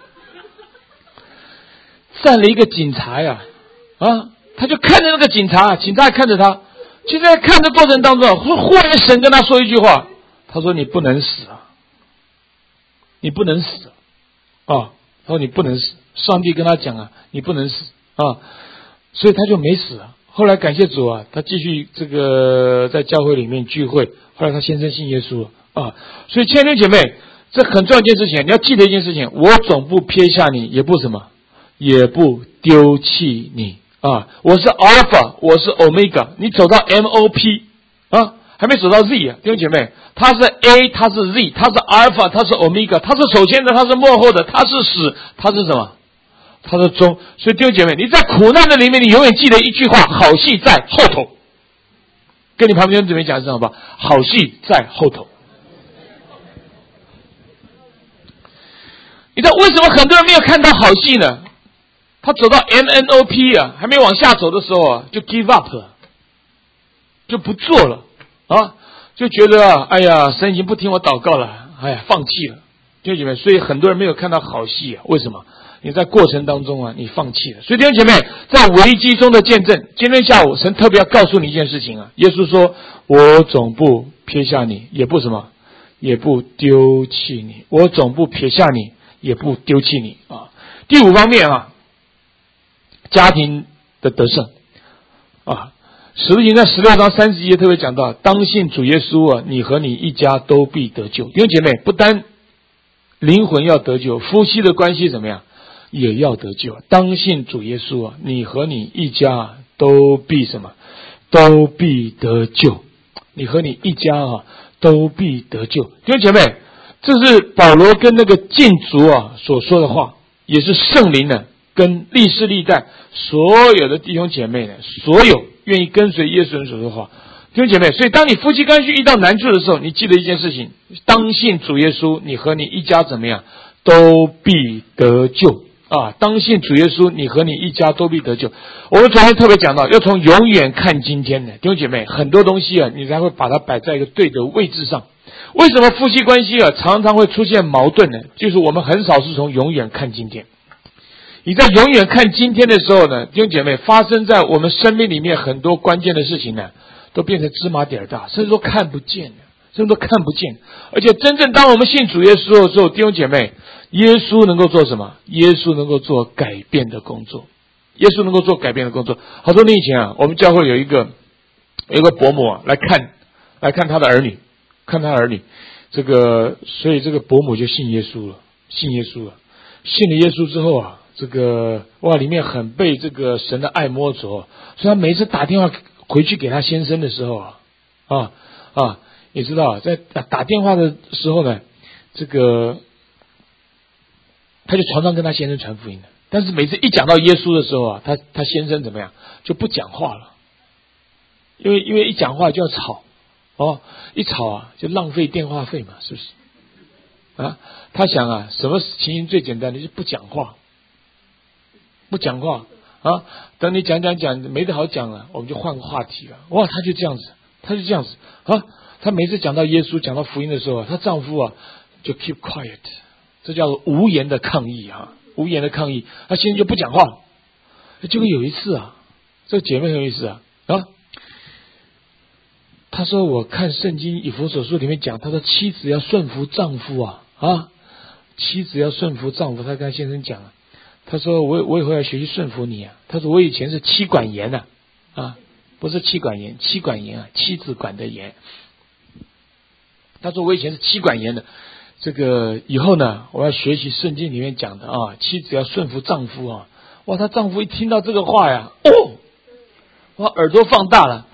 站了一个警察呀，啊，他就看着那个警察，警察也看着他，就在看的过程当中，忽忽然神跟他说一句话，他说你不能死啊，你不能死啊，他说你不能死，上帝跟他讲啊，你不能死啊，所以他就没死啊。后来感谢主啊，他继续这个在教会里面聚会，后来他先生信耶稣啊，所以亲爱的姐妹，这很重要一件事情，你要记得一件事情，我总不撇下你，也不什么。也不丢弃你啊！我是 Alpha， 我是 Omega， 你走到 M O P 啊，还没走到 Z 啊，弟兄姐妹，他是 A， 他是 Z， 他是 Alpha， 他是 Omega， 他是首先的，他是末后的，他是始，他是什么？他是终。所以弟兄姐妹，你在苦难的里面，你永远记得一句话：好戏在后头。跟你旁边姊妹讲一声好不好？好戏在后头。你知道为什么很多人没有看到好戏呢？他走到 M N O P 啊，还没往下走的时候啊，就 give up 了，就不做了啊，就觉得啊，哎呀，神已经不听我祷告了，哎呀，放弃了，弟兄姐妹。所以很多人没有看到好戏啊，为什么？你在过程当中啊，你放弃了。所以弟兄姐妹，在危机中的见证，今天下午神特别要告诉你一件事情啊，耶稣说：“我总不撇下你，也不什么，也不丢弃你，我总不撇下你，也不丢弃你啊。”第五方面啊。家庭的得胜啊，使徒行传十六章三十一节特别讲到，当信主耶稣啊，你和你一家都必得救。弟兄姐妹，不单灵魂要得救，夫妻的关系怎么样也要得救。当信主耶稣啊，你和你一家都必什么？都必得救。你和你一家啊都必得救。弟兄姐妹，这是保罗跟那个禁足啊所说的话，也是圣灵呢跟历世历代所有的弟兄姐妹呢，所有愿意跟随耶稣人所说的话，弟兄姐妹，所以当你夫妻关系遇到难处的时候，你记得一件事情：当信主耶稣，你和你一家怎么样，都必得救啊！当信主耶稣，你和你一家都必得救。我们昨天特别讲到，要从永远看今天的弟兄姐妹，很多东西啊，你才会把它摆在一个对的位置上。为什么夫妻关系啊常常会出现矛盾呢？就是我们很少是从永远看今天。你在永远看今天的时候呢，弟兄姐妹，发生在我们生命里面很多关键的事情呢，都变成芝麻点大，甚至都看不见的，甚至都看不见。而且真正当我们信主耶稣的时候，弟兄姐妹，耶稣能够做什么？耶稣能够做改变的工作。耶稣能够做改变的工作。好多年以前啊，我们教会有一个有一个伯母啊，来看来看他的儿女，看他的儿女，这个所以这个伯母就信耶稣了，信耶稣了，信了耶稣之后啊。这个哇，里面很被这个神的爱摸着，所以他每次打电话回去给他先生的时候啊，啊啊，也知道在打电话的时候呢，这个他就常常跟他先生传福音的。但是每次一讲到耶稣的时候啊，他他先生怎么样就不讲话了，因为因为一讲话就要吵哦，一吵啊就浪费电话费嘛，是不是？啊，他想啊，什么情形最简单的就是不讲话。不讲话啊！等你讲讲讲没得好讲了，我们就换个话题了。哇，他就这样子，他就这样子啊！他每次讲到耶稣、讲到福音的时候，她丈夫啊就 keep quiet， 这叫做无言的抗议啊，无言的抗议。他现在就不讲话。结果有一次啊，这个姐妹很有意思啊啊！她说：“我看圣经以弗所书里面讲，她说妻子要顺服丈夫啊啊，妻子要顺服丈夫。”她跟先生讲了。他说我我以后要学习顺服你啊。他说我以前是妻管严呐 啊, 啊，不是妻管严，妻管严啊，妻子管的严。他说我以前是妻管严的，这个以后呢，我要学习圣经里面讲的啊，妻子要顺服丈夫啊。 哇，她丈夫一听到这个话呀，哦，哇，耳朵放大了。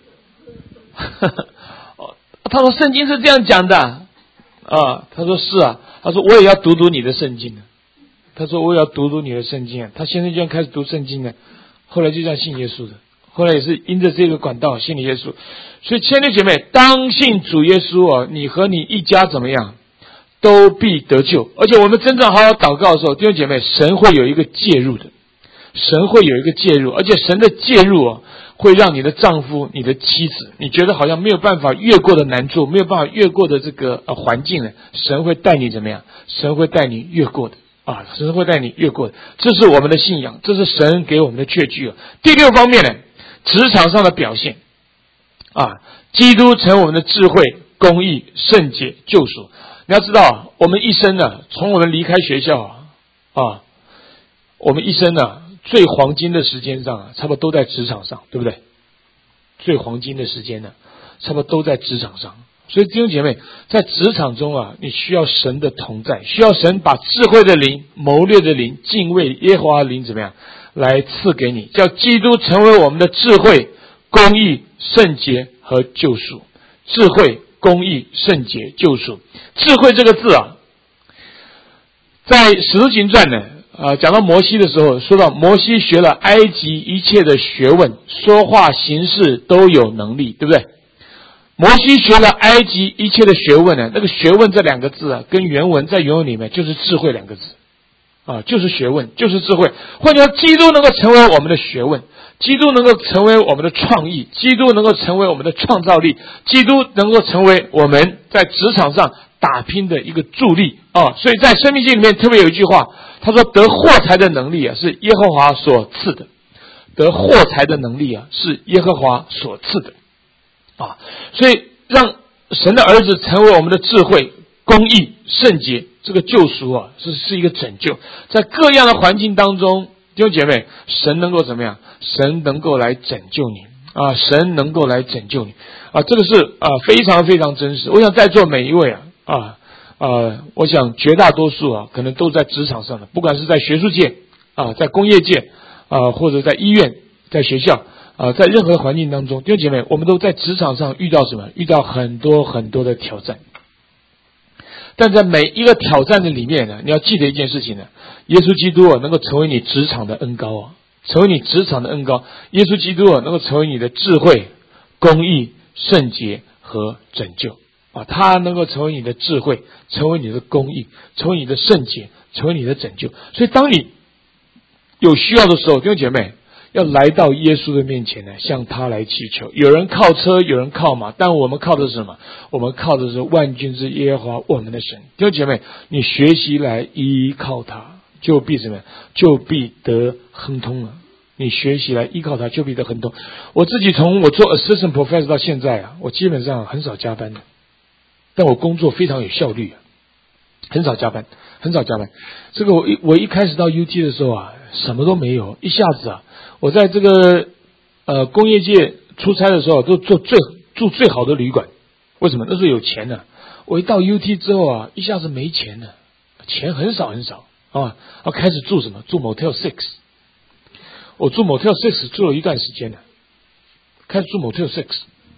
他说圣经是这样讲的啊，他说是啊，他说我也要读读你的圣经。他说我也要读读你的圣经啊，他现在就要开始读圣经了，后来就这样信耶稣的，后来也是因着这个管道信了耶稣。所以亲爱的姐妹，当信主耶稣啊，你和你一家怎么样都必得救。而且我们真正好好祷告的时候，弟兄姐妹，神会有一个介入的，神会有一个介入，而且神的介入啊，会让你的丈夫、你的妻子，你觉得好像没有办法越过的难处，没有办法越过的这个呃环境呢，神会带你怎么样？神会带你越过的啊，神会带你越过的。这是我们的信仰，这是神给我们的确据啊。第六方面呢，职场上的表现啊，基督成我们的智慧、公义、圣洁、救赎。你要知道，我们一生呢，从我们离开学校啊，啊我们一生呢，最黄金的时间上啊，差不多都在职场上，对不对？最黄金的时间呢，差不多都在职场上。所以弟兄姐妹，在职场中啊，你需要神的同在，需要神把智慧的灵、谋略的灵、敬畏耶和华的灵怎么样来赐给你，叫基督成为我们的智慧、公义、圣洁和救赎。智慧、公义、圣洁、救赎。智慧这个字啊，在使徒行传呢啊，讲到摩西的时候，说到摩西学了埃及一切的学问，说话行事都有能力，对不对？摩西学了埃及一切的学问呢，那个学问这两个字啊，跟原文在原文里面就是智慧两个字啊，就是学问，就是智慧。换句话说，基督能够成为我们的学问，基督能够成为我们的创意，基督能够成为我们的创造力，基督能够成为我们在职场上打拼的一个助力啊。所以在申命记里面特别有一句话，他说得获财的能力啊，是耶和华所赐的，得获财的能力啊，是耶和华所赐的啊。所以让神的儿子成为我们的智慧、公义、圣洁，这个救赎啊，是是一个拯救。在各样的环境当中，弟兄姐妹，神能够怎么样？神能够来拯救你啊！神能够来拯救你啊！这个是啊非常非常真实。我想在座每一位啊啊啊，我想绝大多数啊，可能都在职场上的，不管是在学术界啊，在工业界啊，或者在医院、在学校啊，在任何环境当中，弟兄姐妹，我们都在职场上遇到什么？遇到很多很多的挑战。但在每一个挑战的里面呢，你要记得一件事情呢，耶稣基督啊能够成为你职场的恩膏啊，成为你职场的恩膏。耶稣基督啊能够成为你的智慧、公义、圣洁和拯救啊，他能够成为你的智慧，成为你的公义，成为你的圣洁，成为你的拯救。所以当你有需要的时候，弟兄姐妹要来到耶稣的面前呢，向他来祈求。有人靠车，有人靠马，但我们靠的是什么？我们靠的是万军之耶和华我们的神。弟兄姐妹，你学习来依靠他，就必什么？就必得亨通了。你学习来依靠他，就必得亨通。我自己从我做 assistant professor 到现在啊，我基本上很少加班的，但我工作非常有效率啊，很少加班，很少加班。这个我一我一开始到 U T 的时候啊，什么都没有，一下子啊。我在这个呃工业界出差的时候，都住最住最好的旅馆。为什么？那时候有钱呢。我一到 U T 之后啊，一下子没钱了，钱很少很少啊。要开始住什么？住 Motel Six。我住 Motel Six 住了一段时间了，开始住 Motel Six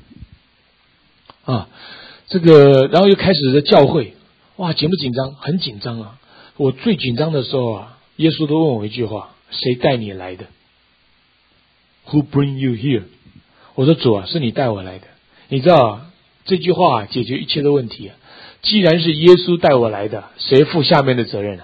啊。这个然后又开始的教会，哇，紧不紧张？很紧张啊。我最紧张的时候啊，耶稣都问我一句话：谁带你来的？Who bring you here？ 我说主啊，是你带我来的。你知道啊，这句话啊，解决一切的问题啊。既然是耶稣带我来的，谁负下面的责任啊？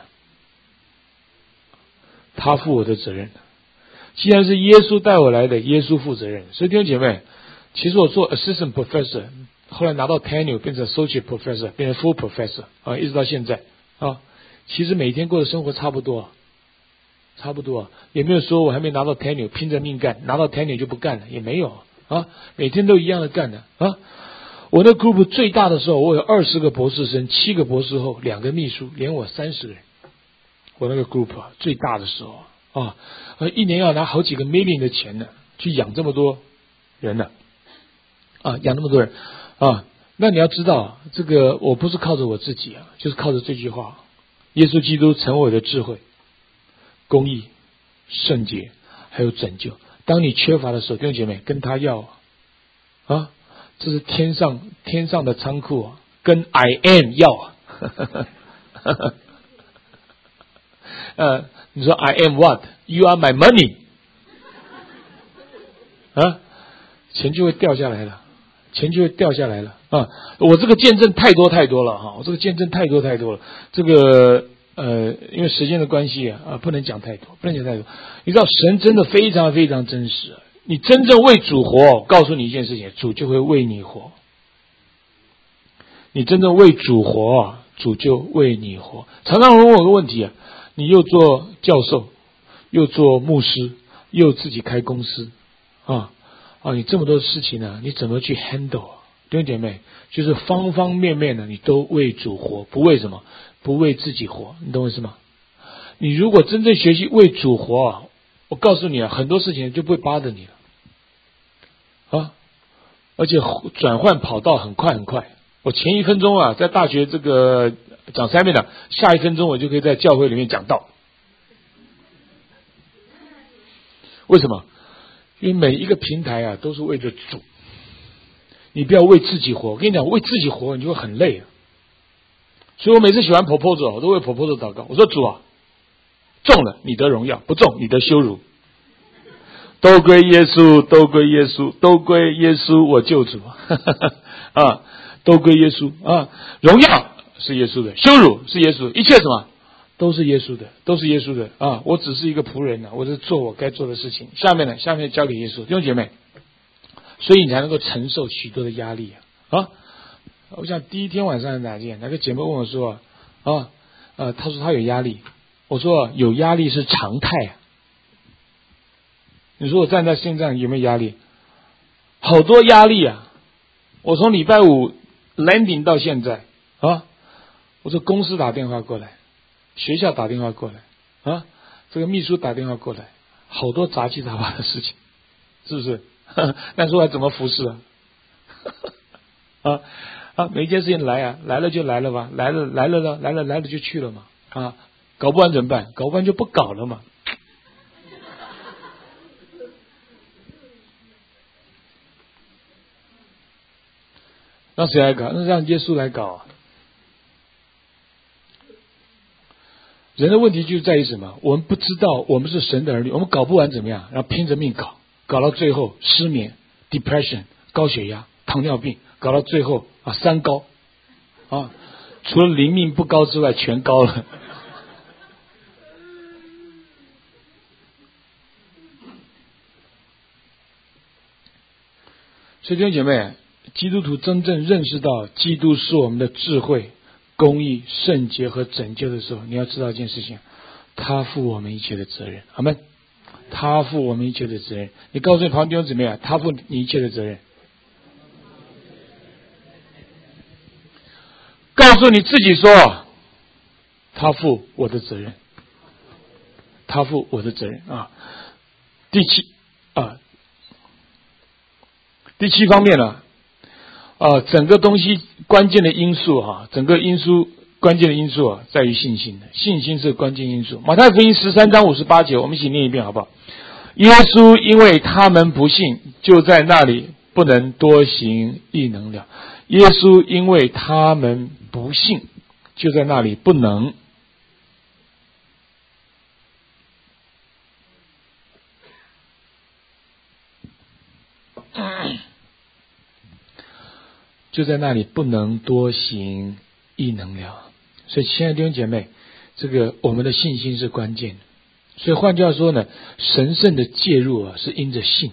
他负我的责任。既然是耶稣带我来的，耶稣负责任。所以弟兄姐妹，其实我做 assistant professor， 后来拿到 tenure 变成 associate professor， 变成 full professor 啊，一直到现在啊，其实每天过的生活差不多啊。差不多啊，也没有说我还没拿到 tenure 拼着命干，拿到 tenure 就不干了，也没有啊，每天都一样的干的啊。我那 group 最大的时候，我有二十个博士生，七个博士后，两个秘书，连我三十个人。我那个 group 啊，最大的时候啊，一年要拿好几个 million 的钱呢，去养这么多人呢，啊，养那么多人啊。那你要知道，这个我不是靠着我自己啊，就是靠着这句话：耶稣基督成为我的智慧、公义、 圣洁，还有拯救。当你缺乏的时候，弟兄姐妹跟他要啊，这是天上天上的仓库啊，跟 I am 要啊。呃，你说 I am what? You are my money 啊，钱就会掉下来了，钱就会掉下来了啊！我这个见证太多太多了哈，我这个见证太多太多了。这个呃，因为时间的关系啊，啊，不能讲太多，不能讲太多。你知道神真的非常非常真实，你真正为主活，告诉你一件事情，主就会为你活。你真正为主活啊，主就为你活。常常问我个问题啊，你又做教授，又做牧师，又自己开公司啊啊！你这么多事情呢，你怎么去 handle 啊？弟兄姐妹，就是方方面面的，你都为主活，不为什么？不为自己活，你懂我意思吗？你如果真正学习为主活啊，我告诉你啊，很多事情就不会巴着你了啊！而且转换跑道很快很快。我前一分钟啊，在大学这个讲三遍的，下一分钟我就可以在教会里面讲道。为什么？因为每一个平台啊，都是为着主。你不要为自己活。我跟你讲，为自己活，你就会很累啊。所以我每次喜欢 proposal， 我都为 proposal 祷告。我说主啊，中了你得荣耀，不中你得羞辱。都归耶稣，都归耶稣，都归耶稣，我救主啊！都归耶稣啊！荣耀是耶稣的，羞辱是耶稣的，一切什么都是耶稣的，都是耶稣的啊！我只是一个仆人呢、啊，我是做我该做的事情。下面呢，下面交给耶稣，弟兄姐妹，所以你才能够承受许多的压力啊！啊我想第一天晚上哪天，哪个姐妹问我说啊，呃，她说她有压力，我说有压力是常态啊。你说我站在线上有没有压力？好多压力啊！我从礼拜五 landing 到现在啊，我说公司打电话过来，学校打电话过来啊，这个秘书打电话过来，好多杂七杂八的事情，是不是？那说来怎么服侍啊？啊啊，每一件事情来啊，来了就来了吧，来了来了了，来了来了就去了嘛啊，搞不完怎么办？搞不完就不搞了嘛。让谁来搞？那让耶稣来搞啊！人的问题就在于什么？我们不知道我们是神的儿女，我们搞不完怎么样？然后拼着命搞，搞到最后失眠、depression、高血压、糖尿病，搞到最后啊三高啊，除了灵命不高之外，全高了。所以弟兄姐妹，基督徒真正认识到基督是我们的智慧、公义、圣洁和拯救的时候，你要知道一件事情，他负我们一切的责任。阿们，他负我们一切的责任。你告诉你旁边弟兄姊妹啊，他负你一切的责任。告诉你自己说，他负我的责任，他负我的责任啊。第七啊，第七方面呢？啊，整个东西关键的因素哈，整个因素关键的因素啊，在于信心的，信心是关键因素。马太福音十三章五十八节，我们一起念一遍好不好？耶稣因为他们不信，就在那里不能多行异能了。耶稣因为他们不信，就在那里不能。就在那里不能多行异能了。所以亲爱的弟兄姐妹，这个我们的信心是关键的。所以换句话说呢，神圣的介入啊，是因着信。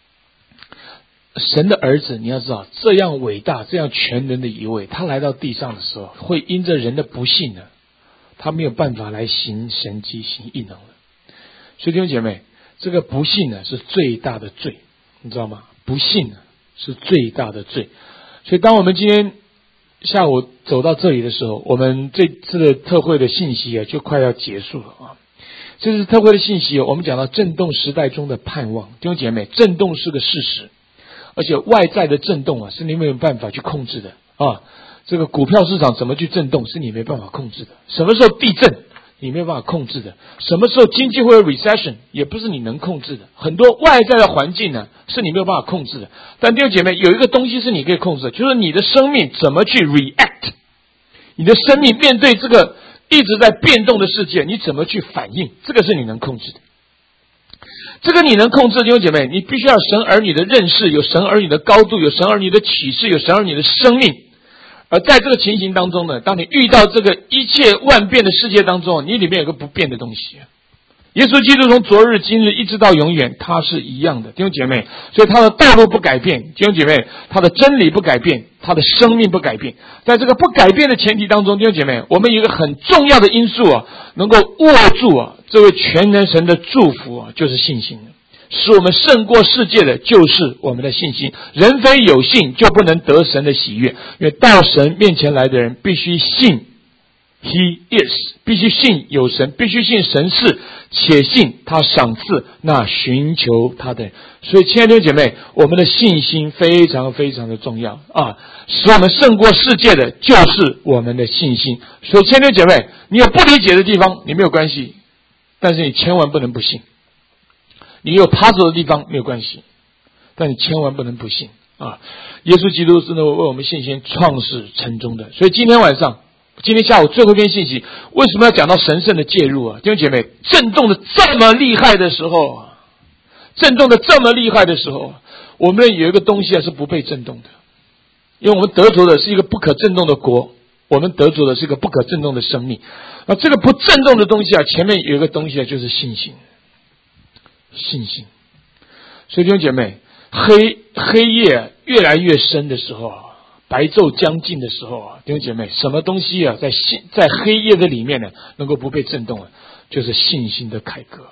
神的儿子，你要知道，这样伟大、这样全能的一位，他来到地上的时候，会因着人的不信呢，他没有办法来行神迹、行异能了。所以弟兄姐妹，这个不信呢，是最大的罪，你知道吗？不信呢，是最大的罪。所以当我们今天下午走到这里的时候，我们这次的特会的信息啊，就快要结束了啊。这次特会的信息，我们讲到震动时代中的盼望。弟兄姐妹，震动是个事实，而且外在的震动啊，是你没有办法去控制的啊。这个股票市场怎么去震动，是你没办法控制的。什么时候地震， 你没有办法控制的。什么时候经济会有 recession， 也不是你能控制的。很多外在的环境呢，是你没有办法控制的。但弟兄姐妹，有一个东西是你可以控制的，就是你的生命怎么去 react， 你的生命面对这个一直在变动的世界，你怎么去反应，这个是你能控制的。这个你能控制的弟兄姐妹，你必须要有神儿女的认识，有神儿女的高度，有神儿女的启示，有神儿女的生命。而在这个情形当中呢，当你遇到这个一切万变的世界当中，你里面有个不变的东西。耶稣基督从昨日今日一直到永远，他是一样的，弟兄姐妹。所以他的道路不改变，弟兄姐妹，他的真理不改变，他的生命不改变。在这个不改变的前提当中，弟兄姐妹，我们有一个很重要的因素啊，能够握住啊这位全能神的祝福啊，就是信心。使我们胜过世界的就是我们的信心。人非有信就不能得神的喜悦，因为到神面前来的人必须信 He is， 必须信有神，必须信神是，且信他赏赐那寻求他的人。所以亲爱的姐妹，我们的信心非常非常的重要啊！使我们胜过世界的就是我们的信心。所以亲爱的姐妹，你有不理解的地方你没有关系，但是你千万不能不信。你有爬走的地方没有关系，但你千万不能不信啊！耶稣基督是为我们信心创始成终的。所以今天晚上，今天下午最后一篇信息，为什么要讲到神圣的介入啊？弟兄姐妹，震动的这么厉害的时候，震动的这么厉害的时候，我们有一个东西啊是不被震动的，因为我们得着的是一个不可震动的国，我们得着的是一个不可震动的生命。那这个不震动的东西啊，前面有一个东西啊，就是信心。信心。所以弟兄姐妹，黑黑夜越来越深的时候，白昼将近的时候，弟兄姐妹，什么东西啊，在信在黑夜的里面呢，能够不被震动啊？就是信心的凯歌。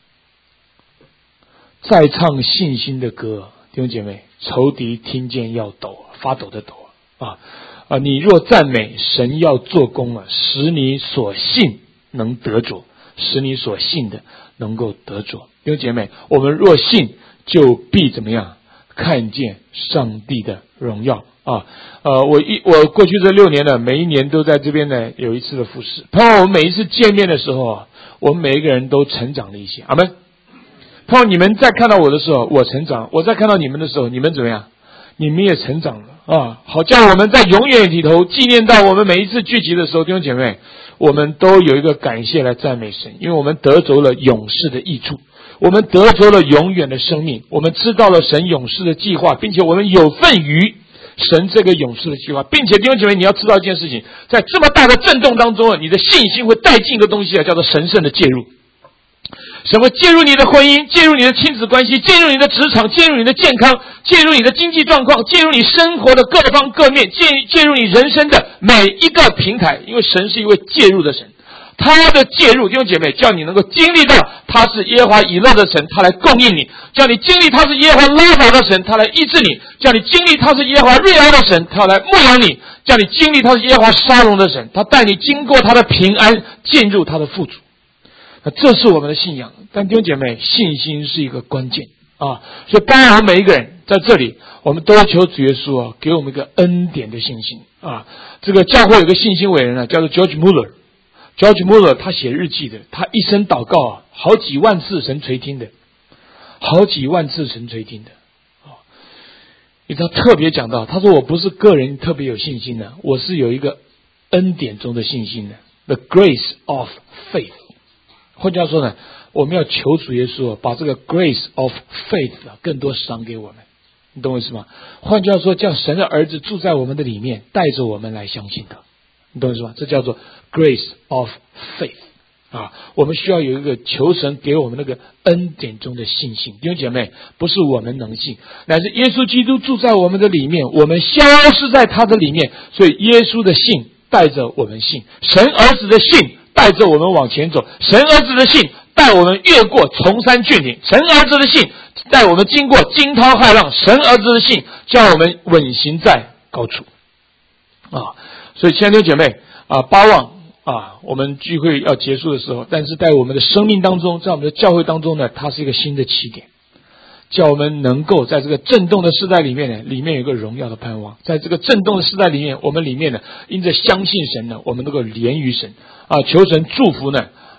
再唱信心的歌，弟兄姐妹，仇敌听见要抖，发抖的抖啊啊！你若赞美神，要做工啊，使你所信能得着，使你所信的能够得着。弟兄姐妹，我们若信，就必怎么样？看见上帝的荣耀啊！呃，我一我过去这六年呢，每一年都在这边呢有一次的服事。朋友，我们每一次见面的时候啊，我们每一个人都成长了一些。阿们。朋友，你们在看到我的时候，我成长；我在看到你们的时候，你们怎么样？你们也成长了啊！好叫我们在永远里头纪念到我们每一次聚集的时候，弟兄姐妹，我们都有一个感谢来赞美神，因为我们得着了永世的益处。我们得着了永远的生命，我们知道了神永世的计划，并且我们有份于神这个永世的计划。并且弟兄姐妹，你要知道一件事情，在这么大的震动当中，你的信心会带进一个东西啊，叫做神圣的介入。神会介入你的婚姻，介入你的亲子关系，介入你的职场，介入你的健康，介入你的经济状况，介入你生活的各方各面，介介入你人生的每一个平台，因为神是一位介入的神。他的介入，弟兄姐妹，叫你能够经历到他是耶和华以勒的神，他来供应你；叫你经历他是耶和华拉法的神，他来医治你；叫你经历他是耶和华瑞安的神，他来牧养你；叫你经历他是耶和华沙龙的神，他带你经过他的平安，进入他的富足。那这是我们的信仰。但弟兄姐妹，信心是一个关键啊！所以当然我们每一个人在这里，我们都求主耶稣啊，给我们一个恩典的信心啊！这个教会有个信心伟人啊，叫做 George Muller。George Muller 他写日记的，他一生祷告啊，好几万次神垂听的，好几万次神垂听的啊！因为他特别讲到，他说我不是个人特别有信心的，我是有一个恩典中的信心的 ，the grace of faith。换句话说呢，我们要求主耶稣把这个 grace of faith 更多赏给我们，你懂我意思吗？换句话说，叫神的儿子住在我们的里面，带着我们来相信他。你懂我意思吗？这叫做 grace of faith 啊！我们需要有一个求神给我们那个恩典中的信心。弟兄姐妹，不是我们能信，乃是耶稣基督住在我们的里面，我们消失在他的里面，所以耶稣的信带着我们信，神儿子的信带着我们往前走，神儿子的信带我们越过崇山峻岭，神儿子的信带我们经过惊涛骇浪，神儿子的信叫我们稳行在高处啊！所以亲爱的姐妹啊，巴望啊，我们聚会要结束的时候，但是在我们的生命当中，在我们的教会当中呢，它是一个新的起点，叫我们能够在这个震动的时代里面呢，里面有一个荣耀的盼望。在这个震动的时代里面，我们里面呢，因着相信神呢，我们能够连于神啊，求神祝福呢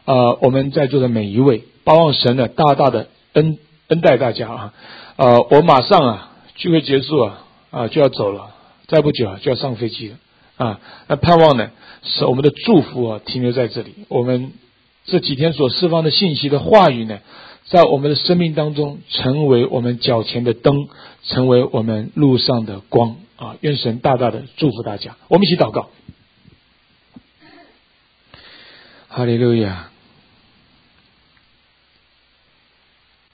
呃，我们在座的每一位，盼望神呢大大的恩恩待大家啊。呃，我马上啊聚会结束啊啊就要走了，再不久啊就要上飞机了啊。那盼望呢使我们的祝福啊停留在这里，我们这几天所释放的信息的话语呢，在我们的生命当中成为我们脚前的灯，成为我们路上的光啊！愿神大大的祝福大家。我们一起祷告。哈利路亚。